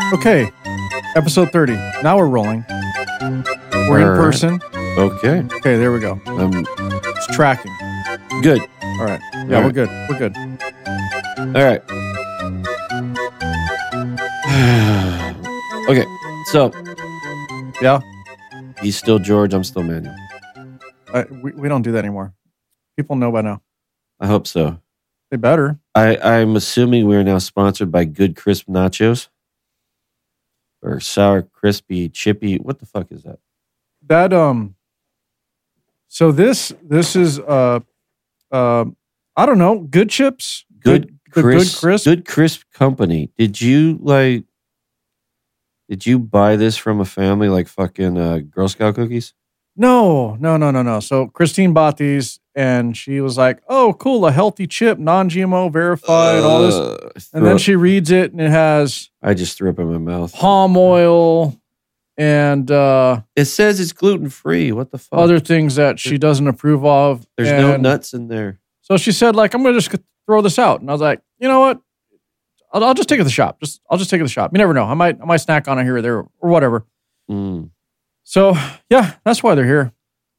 Okay, episode 30. Now we're rolling. We're in person. Okay. Okay, there we go. It's tracking. Good. All right. Yeah, we're good. We're good. All right. Okay. So, Yeah, he's still George. I'm still Manuel. we don't do that anymore. People know by now. I hope so. They better. I'm assuming we're now sponsored by Good Crisp Nachos or Sour Crispy Chippy. What the fuck is that? That So this is I don't know. Good chips. Good Crisp. Good Crisp Company. Did you buy this from a family like fucking Girl Scout cookies? No. So Christine bought these and she was like, "Oh, cool, a healthy chip, non-GMO, verified, all this." And then she reads it and it has I just threw up in my mouth. palm oil and It says it's gluten-free. What the fuck? other things that she doesn't approve of. There's no And nuts in there. So she said, like, I'm going to just throw this out. And I was like, you know what? I'll just take it to the shop. I'll just take it to the shop. You never know. I might snack on it here or there or whatever. Mm. So yeah, that's why they're here.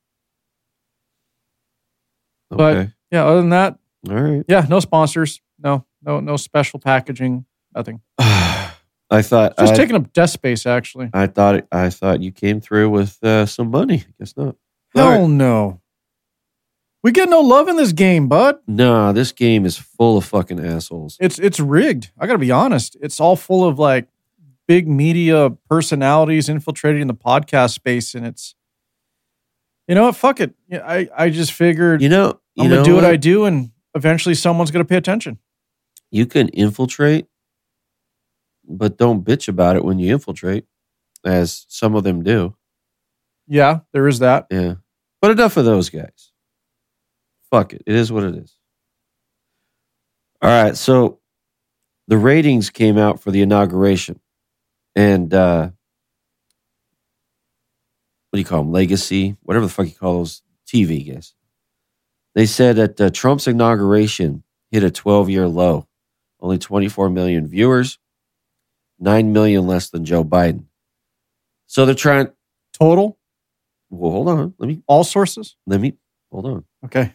But Okay. yeah, other than that, All right. yeah, no sponsors, no special packaging, nothing. I thought Just taking up desk space, actually. I thought you came through with some money. I guess not. Hell All right. no. We get no love in this game, bud. Nah, this game is full of fucking assholes. It's rigged. I got to be honest. It's all full of like big media personalities infiltrating the podcast space, and it's, you know what? Fuck it. Yeah, I just figured I'm gonna do what I do, and eventually someone's gonna pay attention. You can infiltrate, but don't bitch about it when you infiltrate, as some of them do. Yeah, there is that. Yeah. But enough of those guys. Fuck it. It is what it is. All right. So the ratings came out for the inauguration. And what do you call them? Legacy, whatever the fuck you call those TV guys. They said that Trump's inauguration hit a 12-year low. Only 24 million viewers, 9 million less than Joe Biden. So they're trying. Total? Well, hold on. All sources? Hold on. Okay.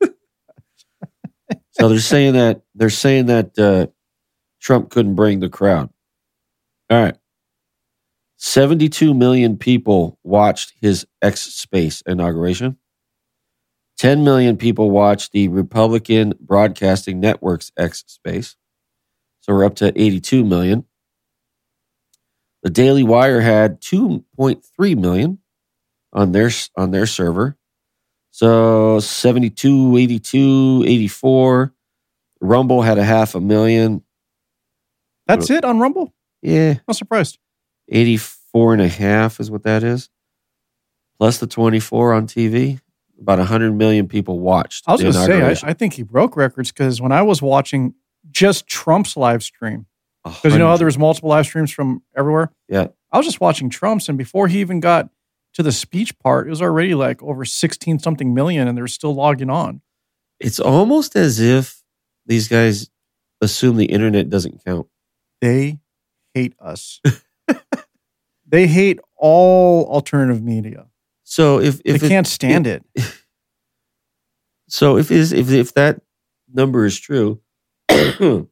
So they're saying that Trump couldn't bring the crowd. All right. 72 million people watched his X Space inauguration. 10 million people watched the Republican Broadcasting Network's X Space. So we're up to 82 million. The Daily Wire had 2.3 million on their server. So 72, 82, 84. Rumble had 500,000. That's it on Rumble? Yeah. I'm surprised. 84.5 is what that is. Plus the 24 on TV. About 100 million people watched. I was going to say, I think he broke records because when I was watching just Trump's live stream, because you know how there was multiple live streams from everywhere? Yeah. I was just watching Trump's, and before he even got to the speech part, it was already like over 16 something million, and they're still logging on. It's almost as if these guys assume the internet doesn't count. They hate us. They hate all alternative media. So if they can't stand it. So if that number is true, that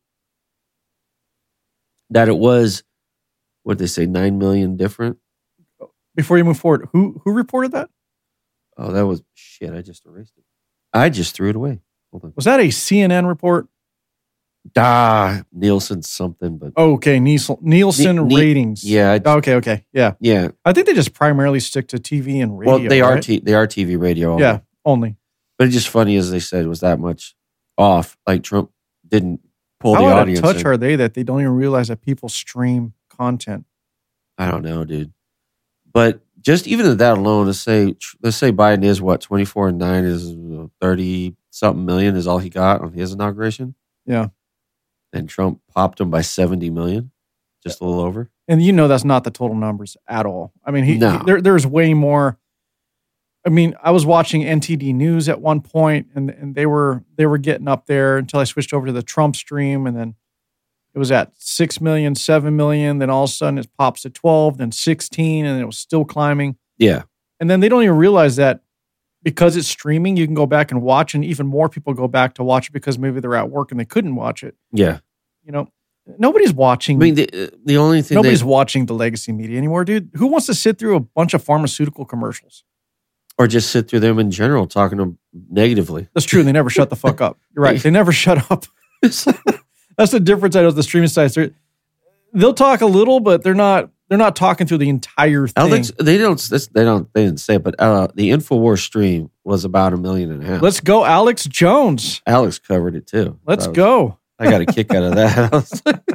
it was, what they say, 9 million different. Before you move forward, who reported that? Oh, that was shit. I just erased it. I just threw it away. Hold on. Was that a CNN report? Nielsen something, but okay, Nielsen ratings. Yeah. Okay. Yeah. I think they just primarily stick to TV and radio. Well, they are TV radio. Only. Yeah, only. But it's just funny, as they said, it was that much off. Like Trump didn't pull the audience. How audience. How out of touch are they that they don't even realize that people stream content? I don't know, dude. But just even at that alone, let's say Biden is 24 and 9 is 30 something million is all he got on his inauguration. Yeah. And Trump popped him by 70 million, just a little over. And you know that's not the total numbers at all. I mean, there's way more. I mean, I was watching NTD News at one point, and they were getting up there until I switched over to the Trump stream, and then It was at 6 million, 7 million. Then all of a sudden it pops to 12, then 16, and it was still climbing. Yeah. And then they don't even realize that because it's streaming, you can go back and watch, and even more people go back to watch it because maybe they're at work and they couldn't watch it. Yeah. Nobody's watching. I mean, the only thing nobody's watching the legacy media anymore, dude. Who wants to sit through a bunch of pharmaceutical commercials? Or just sit through them in general, talking to them negatively. That's true. They never shut the fuck up. You're right. They never shut up. That's the difference. I know the streaming sites. They'll talk a little, but they're not talking through the entire thing. Alex, they didn't say it, but the InfoWars stream was about 1.5 million. Let's go, Alex Jones. Alex covered it too. Let's go. I got a kick out of that.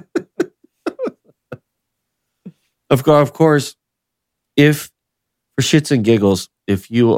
Of course, if for shits and giggles, if you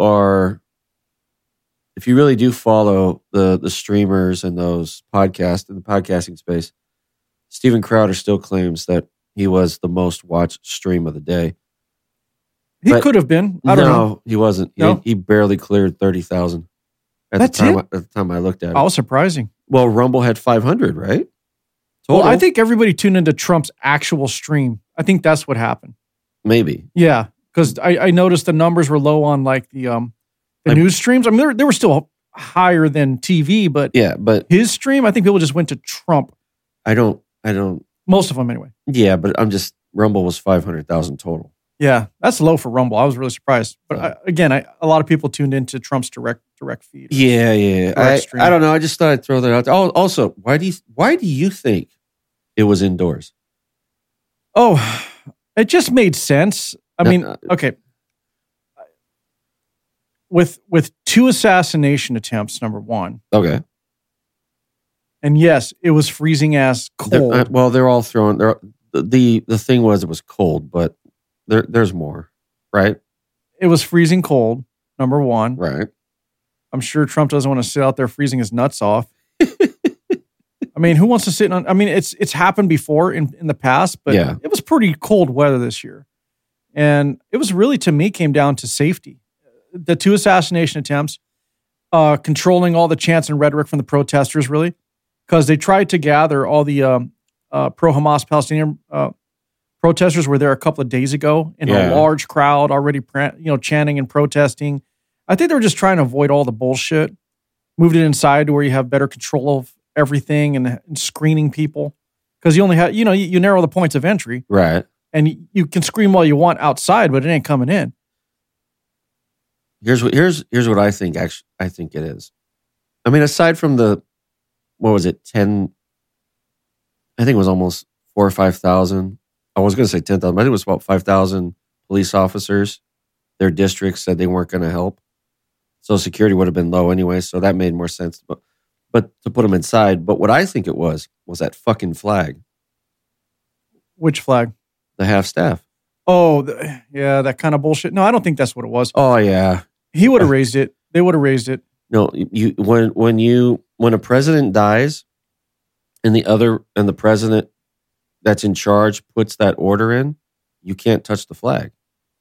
really do follow the streamers and those podcasts in the podcasting space, Steven Crowder still claims that he was the most watched stream of the day. He could have been. I don't know. He wasn't. No? He barely cleared 30,000 at the time I looked at it. Oh, surprising. Well, Rumble had 500, right? Total. Well, I think everybody tuned into Trump's actual stream. I think that's what happened. Maybe. Yeah, because I noticed the numbers were low on like the news streams. I mean, they were still higher than TV, but his stream, I think people just went to Trump. I don't. Most of them anyway. Yeah, but Rumble was 500,000 total. Yeah, that's low for Rumble. I was really surprised. But a lot of people tuned into Trump's direct feed. Yeah. I don't know. I just thought I'd throw that out there. Oh, also, why do you think it was indoors? Oh, it just made sense. I mean, okay. With 2 assassination attempts, number one. Okay. And yes, it was freezing ass cold. They're all thrown. The thing was it was cold, but there's more, right? It was freezing cold, number one. Right. I'm sure Trump doesn't want to sit out there freezing his nuts off. I mean, who wants to sit on? I mean, it's happened before in the past, but it was pretty cold weather this year. And it was really, to me, came down to safety. The 2 assassination attempts, controlling all the chants and rhetoric from the protesters, really, because they tried to gather all the pro-Hamas Palestinian protesters were there a couple of days ago in a large crowd already, chanting and protesting. I think they were just trying to avoid all the bullshit. Moved it inside to where you have better control of everything and screening people, because you only have you narrow the points of entry, right? And you can scream all you want outside, but it ain't coming in. Here's what I think. Actually, I think it is. I mean, aside from the, what was it, 10? I think it was almost 4,000 or 5,000. I was going to say 10,000. I think it was about 5,000 police officers. Their districts said they weren't going to help, so security would have been low anyway. So that made more sense. But to put them inside. But what I think it was that fucking flag. Which flag? The half-staff. Oh, that kind of bullshit. No, I don't think that's what it was. Oh yeah, he would have raised it. They would have raised it. No, when a president dies, and the president that's in charge puts that order in, you can't touch the flag.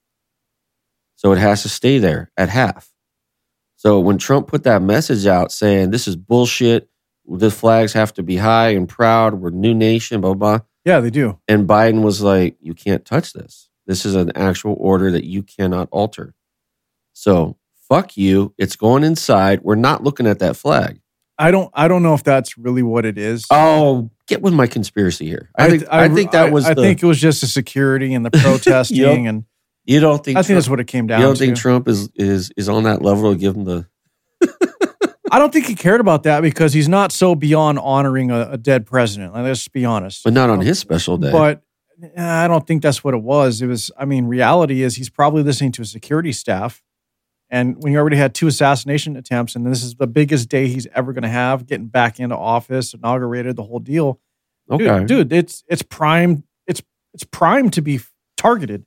So it has to stay there at half. So when Trump put that message out saying this is bullshit, the flags have to be high and proud, we're a new nation, blah, blah. Yeah, they do. And Biden was like, you can't touch this. This is an actual order that you cannot alter. So fuck you. It's going inside. We're not looking at that flag. I don't know if that's really what it is. Oh, get with my conspiracy here. I think it was just the security and the protesting and you don't think I think that's what it came down to. You don't think Trump is on that level to give him the I don't think he cared about that because he's not so beyond honoring a dead president. Let's be honest. But not on his special day. But I don't think that's what it was. It was, reality is he's probably listening to his security staff. And when you already had 2 assassination attempts, and this is the biggest day he's ever going to have, getting back into office, inaugurated, the whole deal. Okay. Dude, it's prime. It's prime to be targeted.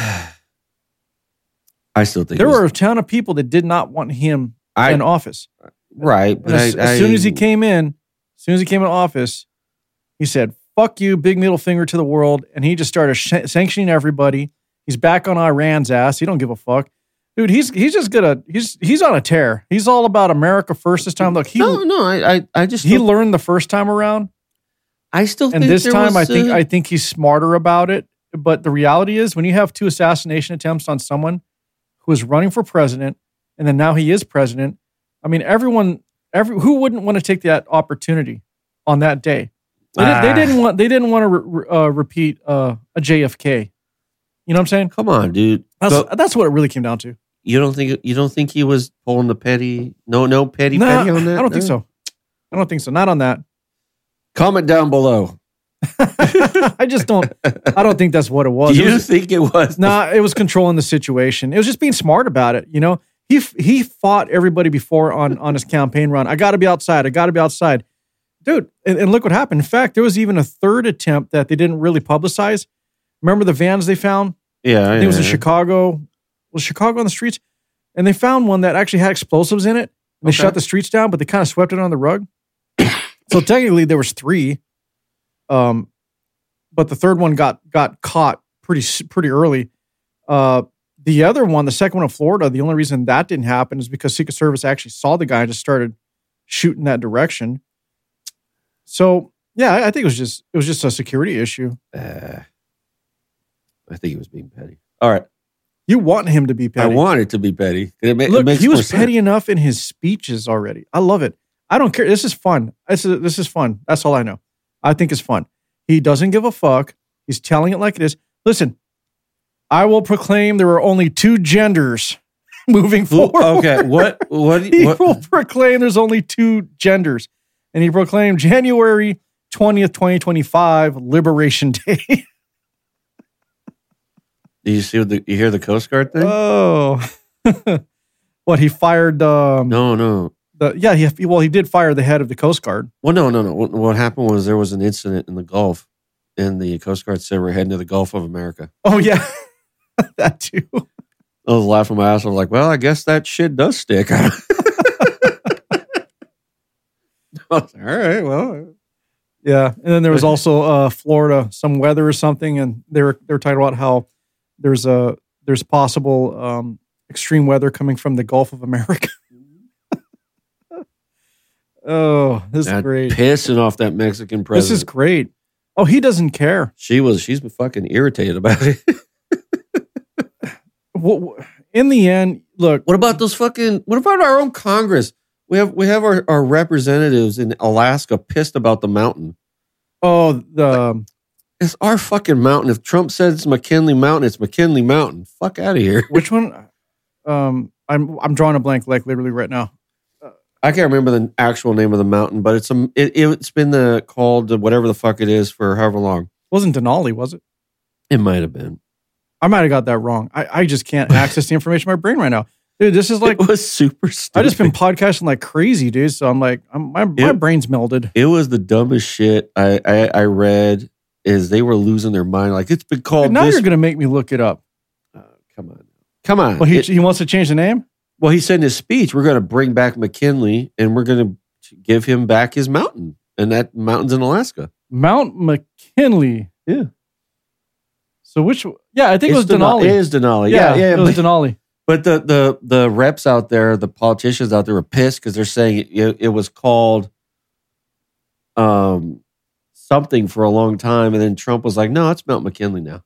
I still think there were a ton of people that did not want him in office. Right. But as soon as he came in office, he said, fuck you, big middle finger to the world. And he just started sanctioning everybody. He's back on Iran's ass. He don't give a fuck. Dude, he's on a tear. He's all about America first this time. Look, he learned the first time around. I still think and this time I think he's smarter about it. But the reality is, when you have 2 assassination attempts on someone who is running for president, and then now he is president, I mean, who wouldn't want to take that opportunity on that day? They didn't want to repeat a JFK. You know what I'm saying? Come on, dude. That's what it really came down to. You don't think he was pulling the petty? No petty on that. I don't think so. I don't think so. Not on that. Comment down below. I don't think that's what it was. Do you think it was? Nah, it was controlling the situation. It was just being smart about it. You know, he fought everybody before on his campaign run. I got to be outside. Dude. And look what happened. In fact, there was even a third attempt that they didn't really publicize. Remember the vans they found? Yeah. It was in Chicago. Was Chicago on the streets? And they found one that actually had explosives in it. And they shut the streets down, but they kind of swept it on the rug. So technically there was 3. But the third one got caught pretty early. The other one, the second one in Florida, the only reason that didn't happen is because Secret Service actually saw the guy and just started shooting that direction. So yeah, I think it was just a security issue. I think he was being petty. All right. You want him to be petty. I want it to be petty. Look, he was petty enough in his speeches already. I love it. I don't care. This is fun. This is fun. That's all I know. I think it's fun. He doesn't give a fuck. He's telling it like it is. Listen, I will proclaim there are only 2 genders moving forward. Okay, what? He will proclaim there's only 2 genders. And he proclaimed January 20th, 2025, Liberation Day. Did you see you hear the Coast Guard thing? Oh. What, he fired... No. He did fire the head of the Coast Guard. Well, no. What happened was there was an incident in the Gulf, and the Coast Guard said we're heading to the Gulf of America. Oh, yeah. That too. I was laughing my ass off, like, well, I guess that shit does stick. I was like, all right, well. Yeah, and then there was also Florida, some weather or something, and they were talking about how there's possible extreme weather coming from the Gulf of America. Oh, this is great. Pissing off that Mexican president. This is great. Oh, he doesn't care. She's been fucking irritated about it. In the end, look. What about our own Congress? We have our representatives in Alaska pissed about the mountain. Oh, it's our fucking mountain. If Trump says it's McKinley Mountain, it's McKinley Mountain. Fuck out of here. Which one? I'm drawing a blank, like literally right now. I can't remember the actual name of the mountain, but it's been called whatever the fuck it is for however long. It wasn't Denali, was it? It might have been. I might have got that wrong. I just can't access the information in my brain right now. Dude, this is like... It was super stupid. I just been podcasting like crazy, dude. So I'm like, my brain's melded. It was the dumbest shit I read is they were losing their mind. Like, it's been called now you're going to make me look it up. Come on. Well, he wants to change the name? Well, he said in his speech, we're going to bring back McKinley and we're going to give him back his mountain. And that mountain's in Alaska. Mount McKinley. Yeah. So I think it was Denali. It is Denali. Yeah, it was Denali. But the reps out there, the politicians out there were pissed because they're saying it was called something for a long time. And then Trump was like, no, it's Mount McKinley now.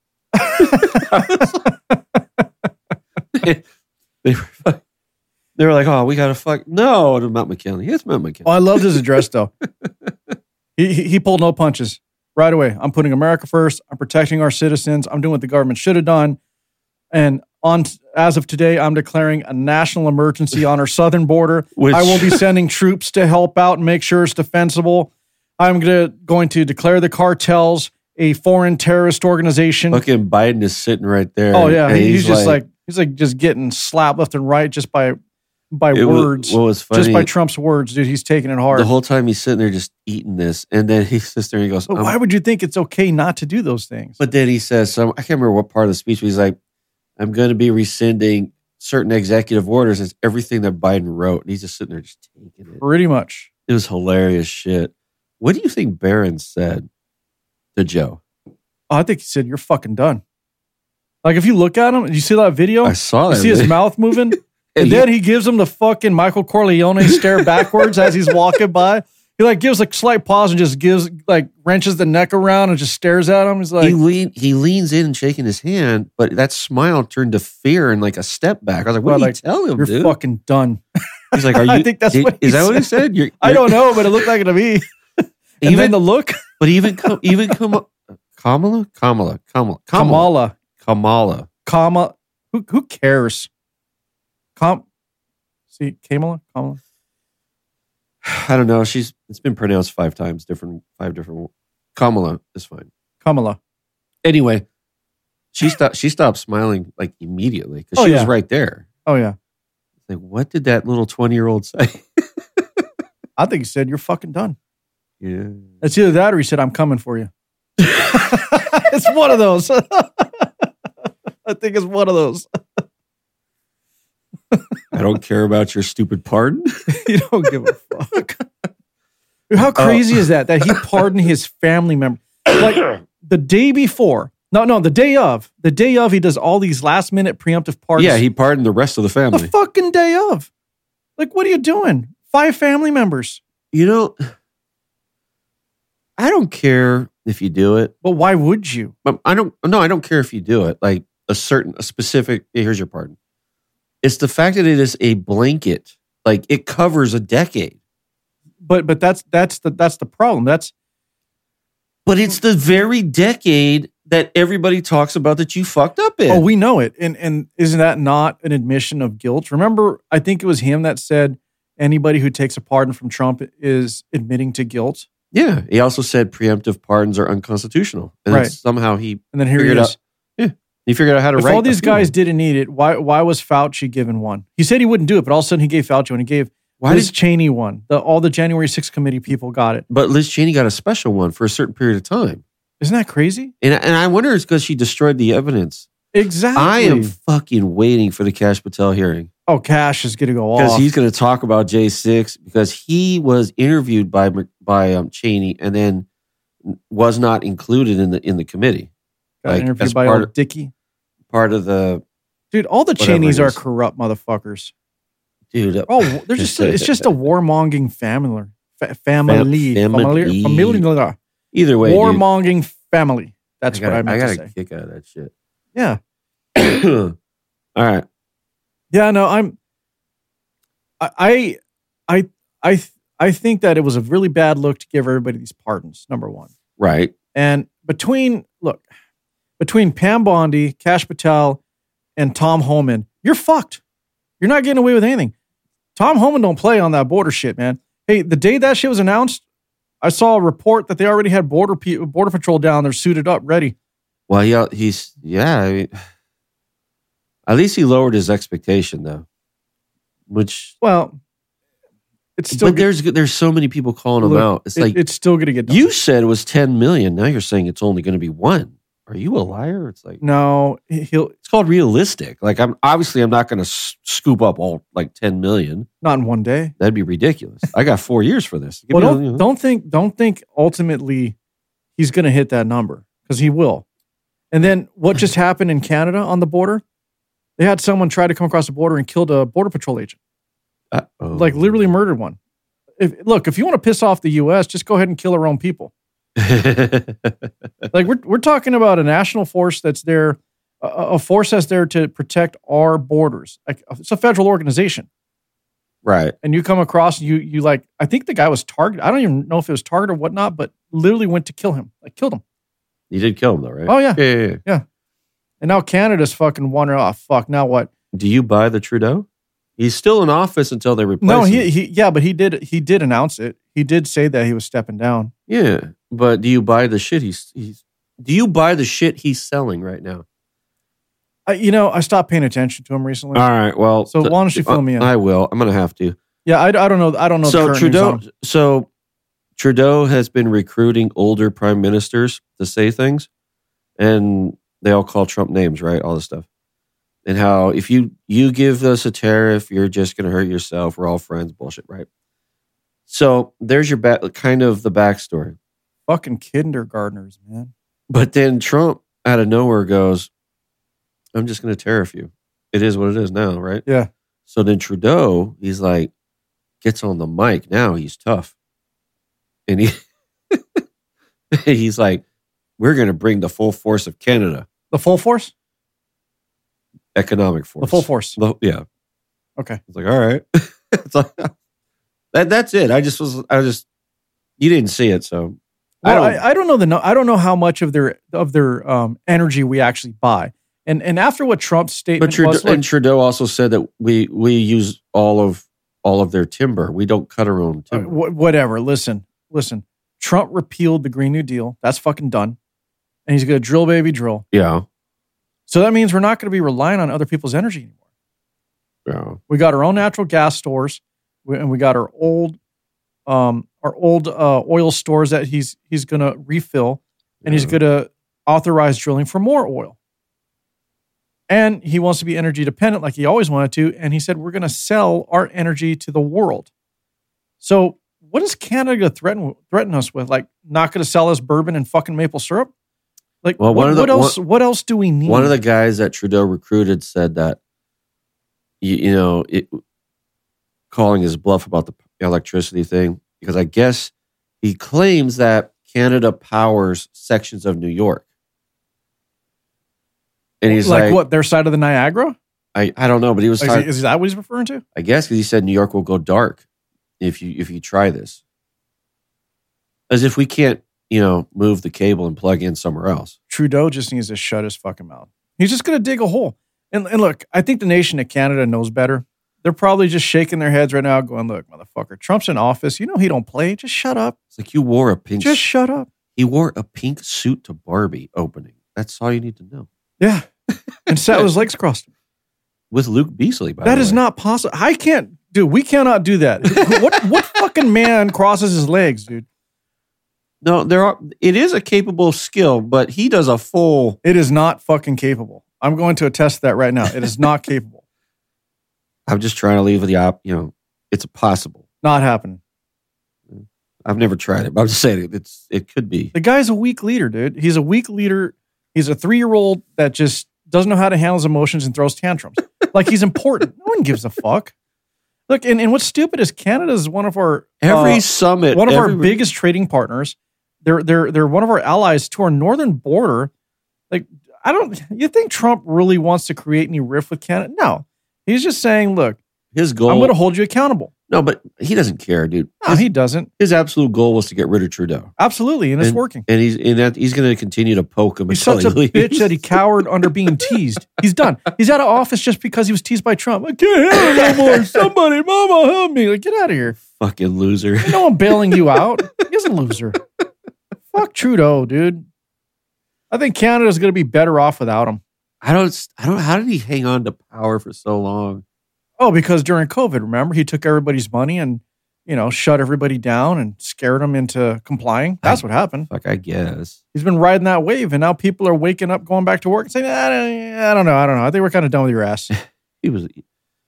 They were like, oh, we got to fuck. No, it's Mount McKinley. It's Mount McKinley. Oh, I loved his address, though. He pulled no punches right away. I'm putting America first. I'm protecting our citizens. I'm doing what the government should have done. And as of today, I'm declaring a national emergency on our southern border. I will be sending troops to help out and make sure it's defensible. I'm going to declare the cartels a foreign terrorist organization. Fucking Biden is sitting right there. Oh, yeah. He's just like just getting slapped left and right just by words. What was funny? Just by Trump's words, dude. He's taking it hard. The whole time he's sitting there just eating this. And then he sits there and he goes, but why would you think it's okay not to do those things? But then he says, I can't remember what part of the speech, but he's like, I'm going to be rescinding certain executive orders. It's everything that Biden wrote. And he's just sitting there just taking it. Pretty much. It was hilarious shit. What do you think Barron said to Joe? Oh, I think he said, you're fucking done. Like, if you look at him, you see that video? I saw that. You see his mouth moving? And then he gives him the fucking Michael Corleone stare backwards as he's walking by. He like gives like slight pause and just gives like wrenches the neck around and just stares at him. He's like he leans in and shaking his hand, but that smile turned to fear and like a step back. I was like, "What did you tell him, You're dude?" fucking done. He's like, "Are you?" I think that's what he is that said. what he said? I don't know, but it looked like it to me. And then the look. But even Kamala. Who cares? Kamala. I don't know. It's been pronounced 5 times, five different. Kamala is fine. Kamala. Anyway, she stopped smiling like immediately because she was right there. Oh yeah. Like, what did that little 20-year-old say? I think he said, "You're fucking done." Yeah. It's either that or he said, "I'm coming for you." It's one of those. I think it's one of those. I don't care about your stupid pardon. You don't give a fuck. Dude, how crazy is that he pardoned his family member? Like the day before. No, the day of. The day of, he does all these last-minute preemptive pardons. Yeah, he pardoned the rest of the family. The fucking day of. Like, what are you doing? 5 family members. You know, I don't care if you do it. But why would you? I don't care if you do it. Like a specific, here's your pardon. It's the fact that it is a blanket. Like it covers a decade. But that's the problem. But it's the very decade that everybody talks about that you fucked up in. Oh, we know it. And isn't that not an admission of guilt? Remember, I think it was him that said anybody who takes a pardon from Trump is admitting to guilt. Yeah. He also said preemptive pardons are unconstitutional. And right. Somehow he and then here he is. He figured out how to write. If all these guys didn't need it, why was Fauci given one? He said he wouldn't do it, but all of a sudden he gave Fauci one. He gave Liz Cheney one. All the January 6th committee people got it. But Liz Cheney got a special one for a certain period of time. Isn't that crazy? And I wonder it's because she destroyed the evidence. Exactly. I am fucking waiting for the Kash Patel hearing. Oh, Kash is going to go off. Because he's going to talk about J6 because he was interviewed by Cheney and then was not included in the committee. Got interviewed by old Dickie. Part of the... Dude, all the Cheneys are corrupt motherfuckers. Dude. They're it's just a warmonging family. Family. Either way, warmonging family. That's what I meant to say. I got a kick out of that shit. Yeah. All right. Yeah, no, I think that it was a really bad look to give everybody these pardons, number one. Right. And between Pam Bondi, Kash Patel, and Tom Homan, you're fucked. You're not getting away with anything. Tom Homan don't play on that border shit, man. Hey, the day that shit was announced, I saw a report that they already had border patrol down there suited up, ready. Well, I mean, at least he lowered his expectation, though. It's still. But there's so many people calling him out. It's like it's still going to get done. You said it was 10 million. Now you're saying it's only going to be 1. Are you a liar? It's like no. It's called realistic. Like I'm not going to scoop up all like 10 million. Not in one day. That'd be ridiculous. I got 4 years for this. Well, don't think ultimately he's going to hit that number because he will. And then what just happened in Canada on the border? They had someone try to come across the border and killed a border patrol agent. Like literally murdered one. If you want to piss off the U.S., just go ahead and kill our own people. Like we're talking about a national force that's there, a force that's there to protect our borders. Like it's a federal organization, right? And you come across you like I think the guy was targeted. I don't even know if it was targeted or whatnot, but literally went to kill him. Like killed him. You did kill him though, right? Oh yeah. Yeah. And now Canada's fucking wondering, oh fuck, now what? Do you buy the Trudeau? He's still in office until they replace him. But he did announce it. He did say that he was stepping down. Yeah, but do you buy the shit do you buy the shit he's selling right now? I stopped paying attention to him recently. All right, well, so why don't you fill me in? I will. I'm going to have to. Yeah, I don't know. I don't know. So Trudeau has been recruiting older prime ministers to say things, and they all call Trump names, right? All this stuff. And how if you give us a tariff, you're just going to hurt yourself. We're all friends. Bullshit, right? So there's your kind of the backstory. Fucking kindergartners, man. But then Trump out of nowhere goes, I'm just going to tariff you. It is what it is now, right? Yeah. So then Trudeau, he's like, gets on the mic. Now he's tough. And he's like, we're going to bring the full force of Canada. The full force? Economic force. The full force. Yeah. Okay. It's like, all right. It's like, that's it. I just, you didn't see it. So I don't know I don't know how much of their energy we actually buy. And after what Trump's statement was, and Trudeau also said that we use all of their timber. We don't cut our own timber. Whatever. Listen. Trump repealed the Green New Deal. That's fucking done. And he's going to drill, baby, drill. Yeah. So that means we're not going to be relying on other people's energy anymore. Yeah. We got our own natural gas stores, and we got our old oil stores that he's going to refill, and he's going to authorize drilling for more oil. And he wants to be energy dependent like he always wanted to, and he said we're going to sell our energy to the world. So what is Canada threaten us with? Like not going to sell us bourbon and fucking maple syrup? Like, well, what else do we need? One of the guys that Trudeau recruited said that, calling his bluff about the electricity thing, because I guess he claims that Canada powers sections of New York. And he's like what, their side of the Niagara? I don't know, but he was is that what he's referring to? I guess because he said New York will go dark if you try this. As if we can't, move the cable and plug in somewhere else. Trudeau just needs to shut his fucking mouth. He's just going to dig a hole. And look, I think the nation of Canada knows better. They're probably just shaking their heads right now going, look, motherfucker, Trump's in office. You know he don't play. Just shut up. It's like you wore a pink... Just shut up. He wore a pink suit to Barbie opening. That's all you need to know. Yeah. And sat with his legs crossed. With Luke Beasley, by the way. That is not possible. We cannot do that. What fucking man crosses his legs, dude? No, it is a capable skill, but he does a full... It is not fucking capable. I'm going to attest to that right now. It is not capable. I'm just trying to leave the it's possible. Not happening. I've never tried it, but I'm just saying it could be. The guy's a weak leader, dude. He's a weak leader. He's a 3-year-old that just doesn't know how to handle his emotions and throws tantrums. Like he's important. No one gives a fuck. Look, and what's stupid is Canada is one of our... summit. One of our biggest trading partners. They're one of our allies to our northern border. Like, you think Trump really wants to create any rift with Canada? No. He's just saying, look, his goal... I'm going to hold you accountable. No, but he doesn't care, dude. No, he doesn't. His absolute goal was to get rid of Trudeau. Absolutely, and it's working. And he's going to continue to poke him. He's such a bitch that he cowered under being teased. He's done. He's out of office just because he was teased by Trump. I can't handle it no more. Somebody, mama, help me. Like, get out of here. Fucking loser. Ain't no one bailing you out. He's a loser. Fuck Trudeau, dude. I think Canada's going to be better off without him. I don't. How did he hang on to power for so long? Oh, because during COVID, remember, he took everybody's money and, shut everybody down and scared them into complying. That's what happened. Fuck, I guess. He's been riding that wave, and now people are waking up, going back to work and saying, I don't know. I think we're kind of done with your ass. He was. But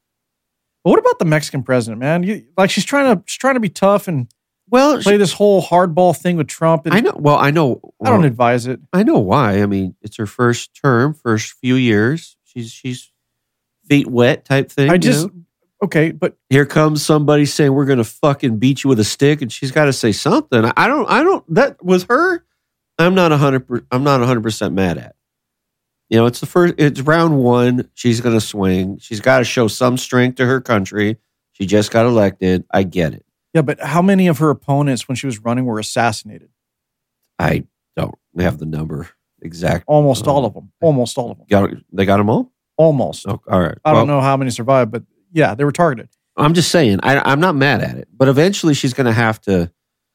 what about the Mexican president, man? She's trying to be tough and play this whole hardball thing with Trump. And I know. Well, I know. I don't advise it. I know why. I mean, it's her first term, first few years. She's feet wet type thing. Okay, but here comes somebody saying we're going to fucking beat you with a stick, and she's got to say something. I don't. That was her. I'm not 100% mad at. It's round one. She's going to swing. She's got to show some strength to her country. She just got elected. I get it. Yeah, but how many of her opponents when she was running were assassinated? I don't have the number exact. Almost all of them. Almost all of them. They got them all? Almost. Oh, all right. I don't know how many survived, but yeah, they were targeted. I'm just saying, I'm not mad at it, but eventually she's going to have to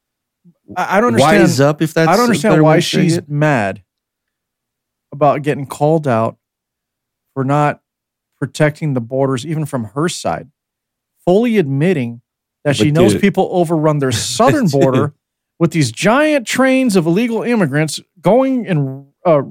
I don't understand. Wise up if that's I don't understand why she's mad about getting called out for not protecting the borders, even from her side, fully admitting that she knows people overrun their southern border with these giant trains of illegal immigrants going and,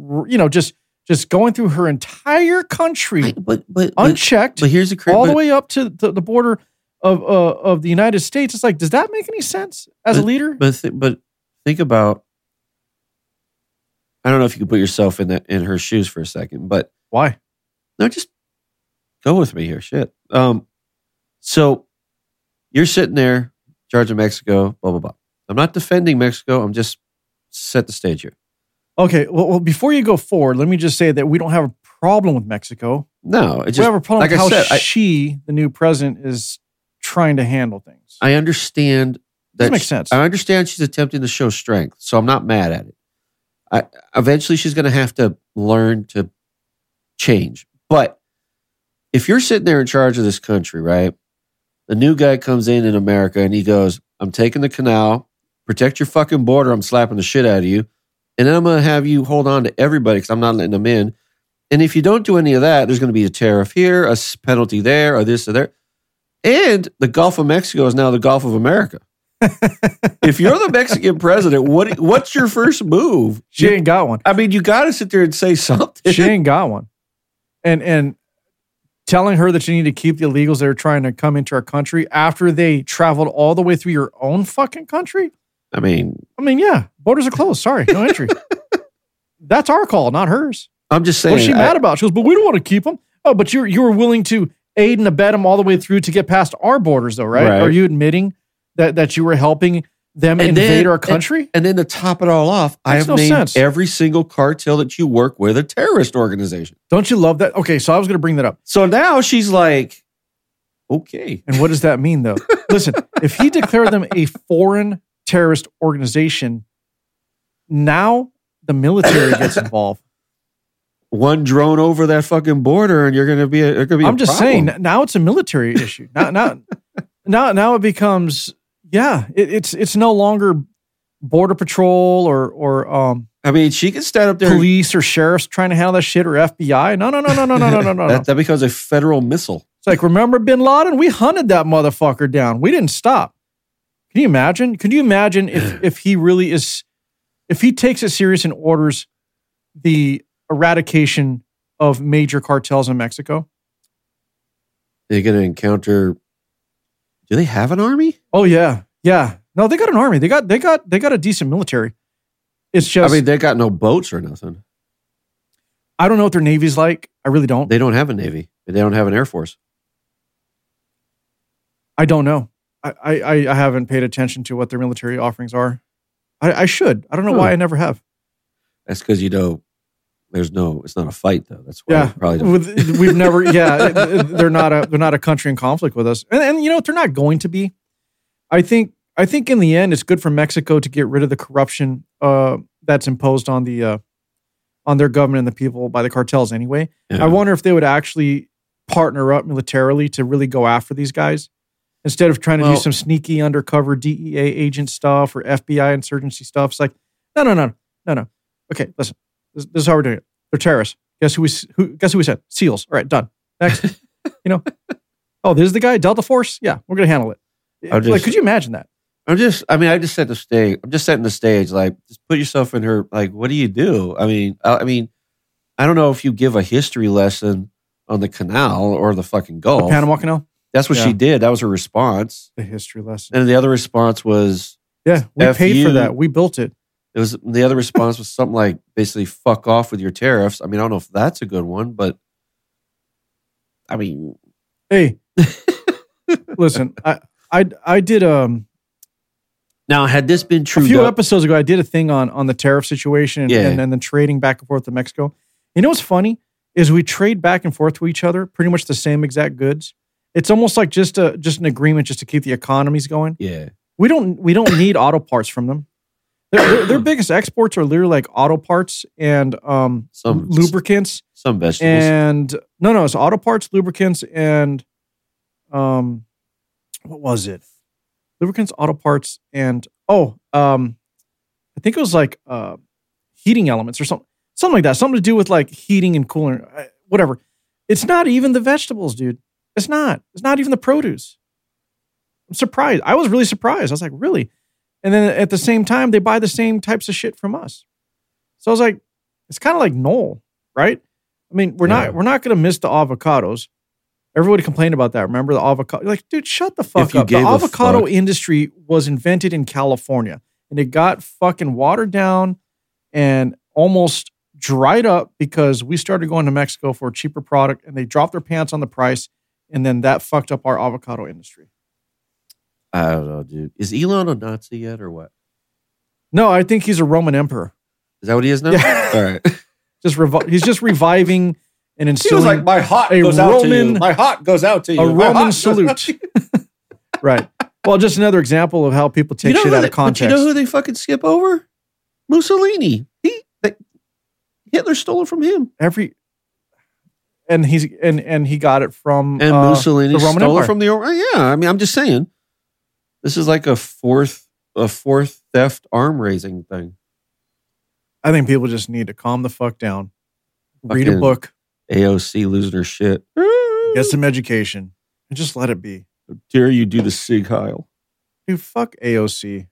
just going through her entire country unchecked, but here's all the way up to the border of the United States. It's like, does that make any sense as a leader? But think about, I don't know if you can put yourself in her shoes for a second, but why? No, just go with me here. Shit. So you're sitting there, in charge of Mexico, blah, blah, blah. I'm not defending Mexico. I'm just set the stage here. Okay, well, before you go forward, let me just say that we don't have a problem with Mexico. No, we have a problem with how the new president, is trying to handle things. I understand that. Doesn't make sense. I understand she's attempting to show strength, so I'm not mad at it. Eventually, she's going to have to learn to change. But if you're sitting there in charge of this country, right? The new guy comes in America and he goes, I'm taking the canal, protect your fucking border, I'm slapping the shit out of you. And then I'm going to have you hold on to everybody because I'm not letting them in. And if you don't do any of that, there's going to be a tariff here, a penalty there, or this or there. And the Gulf of Mexico is now the Gulf of America. If you're the Mexican president, what's your first move? She ain't got one. I mean, you got to sit there and say something. She ain't got one. And telling her that you need to keep the illegals that are trying to come into our country after they traveled all the way through your own fucking country? I mean, yeah. Borders are closed. Sorry, no entry. That's our call, not hers. I'm just saying. What's she mad about? She goes, but we don't want to keep them. Oh, but you were willing to aid and abet them all the way through to get past our borders, though, right? Are you admitting that you were helping them invade our country? And then to top it all off, I have named every single cartel that you work with a terrorist organization. Don't you love that? Okay, so I was going to bring that up. So now she's like, okay. And what does that mean, though? Listen, if he declared them a foreign terrorist organization, now the military gets involved. One drone over that fucking border, and you're going to be. I'm just saying. Now it's a military issue. Now it becomes. Yeah, it's no longer border patrol or I mean, she can stand up there, police or sheriffs trying to handle that shit or FBI. No. That becomes a federal missile. It's like, remember Bin Laden? We hunted that motherfucker down. We didn't stop. Can you imagine? Could you imagine if he really is, if he takes it serious and orders the eradication of major cartels in Mexico? They're going to encounter. Do they have an army? Oh yeah. No, they got an army. They got a decent military. It's just. I mean, they got no boats or nothing. I don't know what their navy's like. I really don't. They don't have a navy. They don't have an air force. I don't know. I haven't paid attention to what their military offerings are. I should. I don't know why I never have. That's because it's not a fight though. That's why we've never. Yeah, they're not a country in conflict with us, and you know what? They're not going to be. I think in the end, it's good for Mexico to get rid of the corruption that's imposed on their government and the people by the cartels. Anyway, I wonder if they would actually partner up militarily to really go after these guys instead of trying to do some sneaky undercover DEA agent stuff or FBI insurgency stuff. It's like no. Okay, listen. This is how we're doing it. They're terrorists. Guess who we said? SEALs. All right, done. Next. This is the guy, Delta Force? Yeah, we're going to handle it. Could you imagine that? I just set the stage. I'm just setting the stage. Like, just put yourself in her, like, what do you do? I mean, I don't know if you give a history lesson on the canal or the fucking Gulf. The Panama Canal? That's what she did. That was her response. The history lesson. And the other response was... Yeah, we paid for that. We built it. The other response was something like basically fuck off with your tariffs. I mean, I don't know if that's a good one, but I mean, hey, listen, I did now had this been true a few episodes ago, I did a thing on the tariff situation and then trading back and forth to Mexico. You know what's funny is we trade back and forth to each other pretty much the same exact goods. It's almost like just an agreement just to keep the economies going. Yeah, we don't need auto parts from them. Their biggest exports are literally like auto parts and some lubricants. Some vegetables. And no, it's auto parts, lubricants, and what was it? Lubricants, auto parts, and I think it was like heating elements or something like that. Something to do with like heating and cooling, whatever. It's not even the vegetables, dude. It's not even the produce. I'm surprised. I was really surprised. I was like, really? And then at the same time, they buy the same types of shit from us. So I was like, it's kind of like Knoll, right? I mean, we're not going to miss the avocados. Everybody complained about that. Remember the avocado? Like, dude, shut the fuck up. The avocado industry was invented in California, and it got fucking watered down and almost dried up because we started going to Mexico for a cheaper product, and they dropped their pants on the price, and then that fucked up our avocado industry. I don't know, dude. Is Elon a Nazi yet or what? No, I think he's a Roman emperor. Is that what he is now? Yeah. All right. He's just reviving and instilling. He was like, my heart goes out to you. My heart goes out to you. A Roman salute. Right. Well, just another example of how people take shit out of context. But you know who they fucking skip over? Mussolini. Hitler stole it from him. And he got it from Mussolini the Roman stole Empire. it from the. Yeah, I mean, I'm just saying. This is like a fourth theft arm raising thing. I think people just need to calm the fuck down. Read a book. AOC losing her shit. Get some education. And just let it be. How dare you do the Sig Heil? Dude, fuck AOC.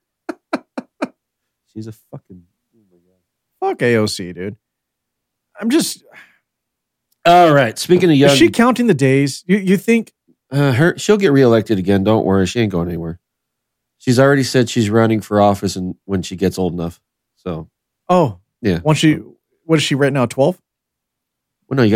She's a fucking... Oh my God. Fuck AOC, dude. I'm just... All right, speaking of young... Is she counting the days? You think... she'll get reelected again. Don't worry. She ain't going anywhere. She's already said she's running for office when she gets old enough. So... Oh. Yeah. What is she right now, 12? Well, no, you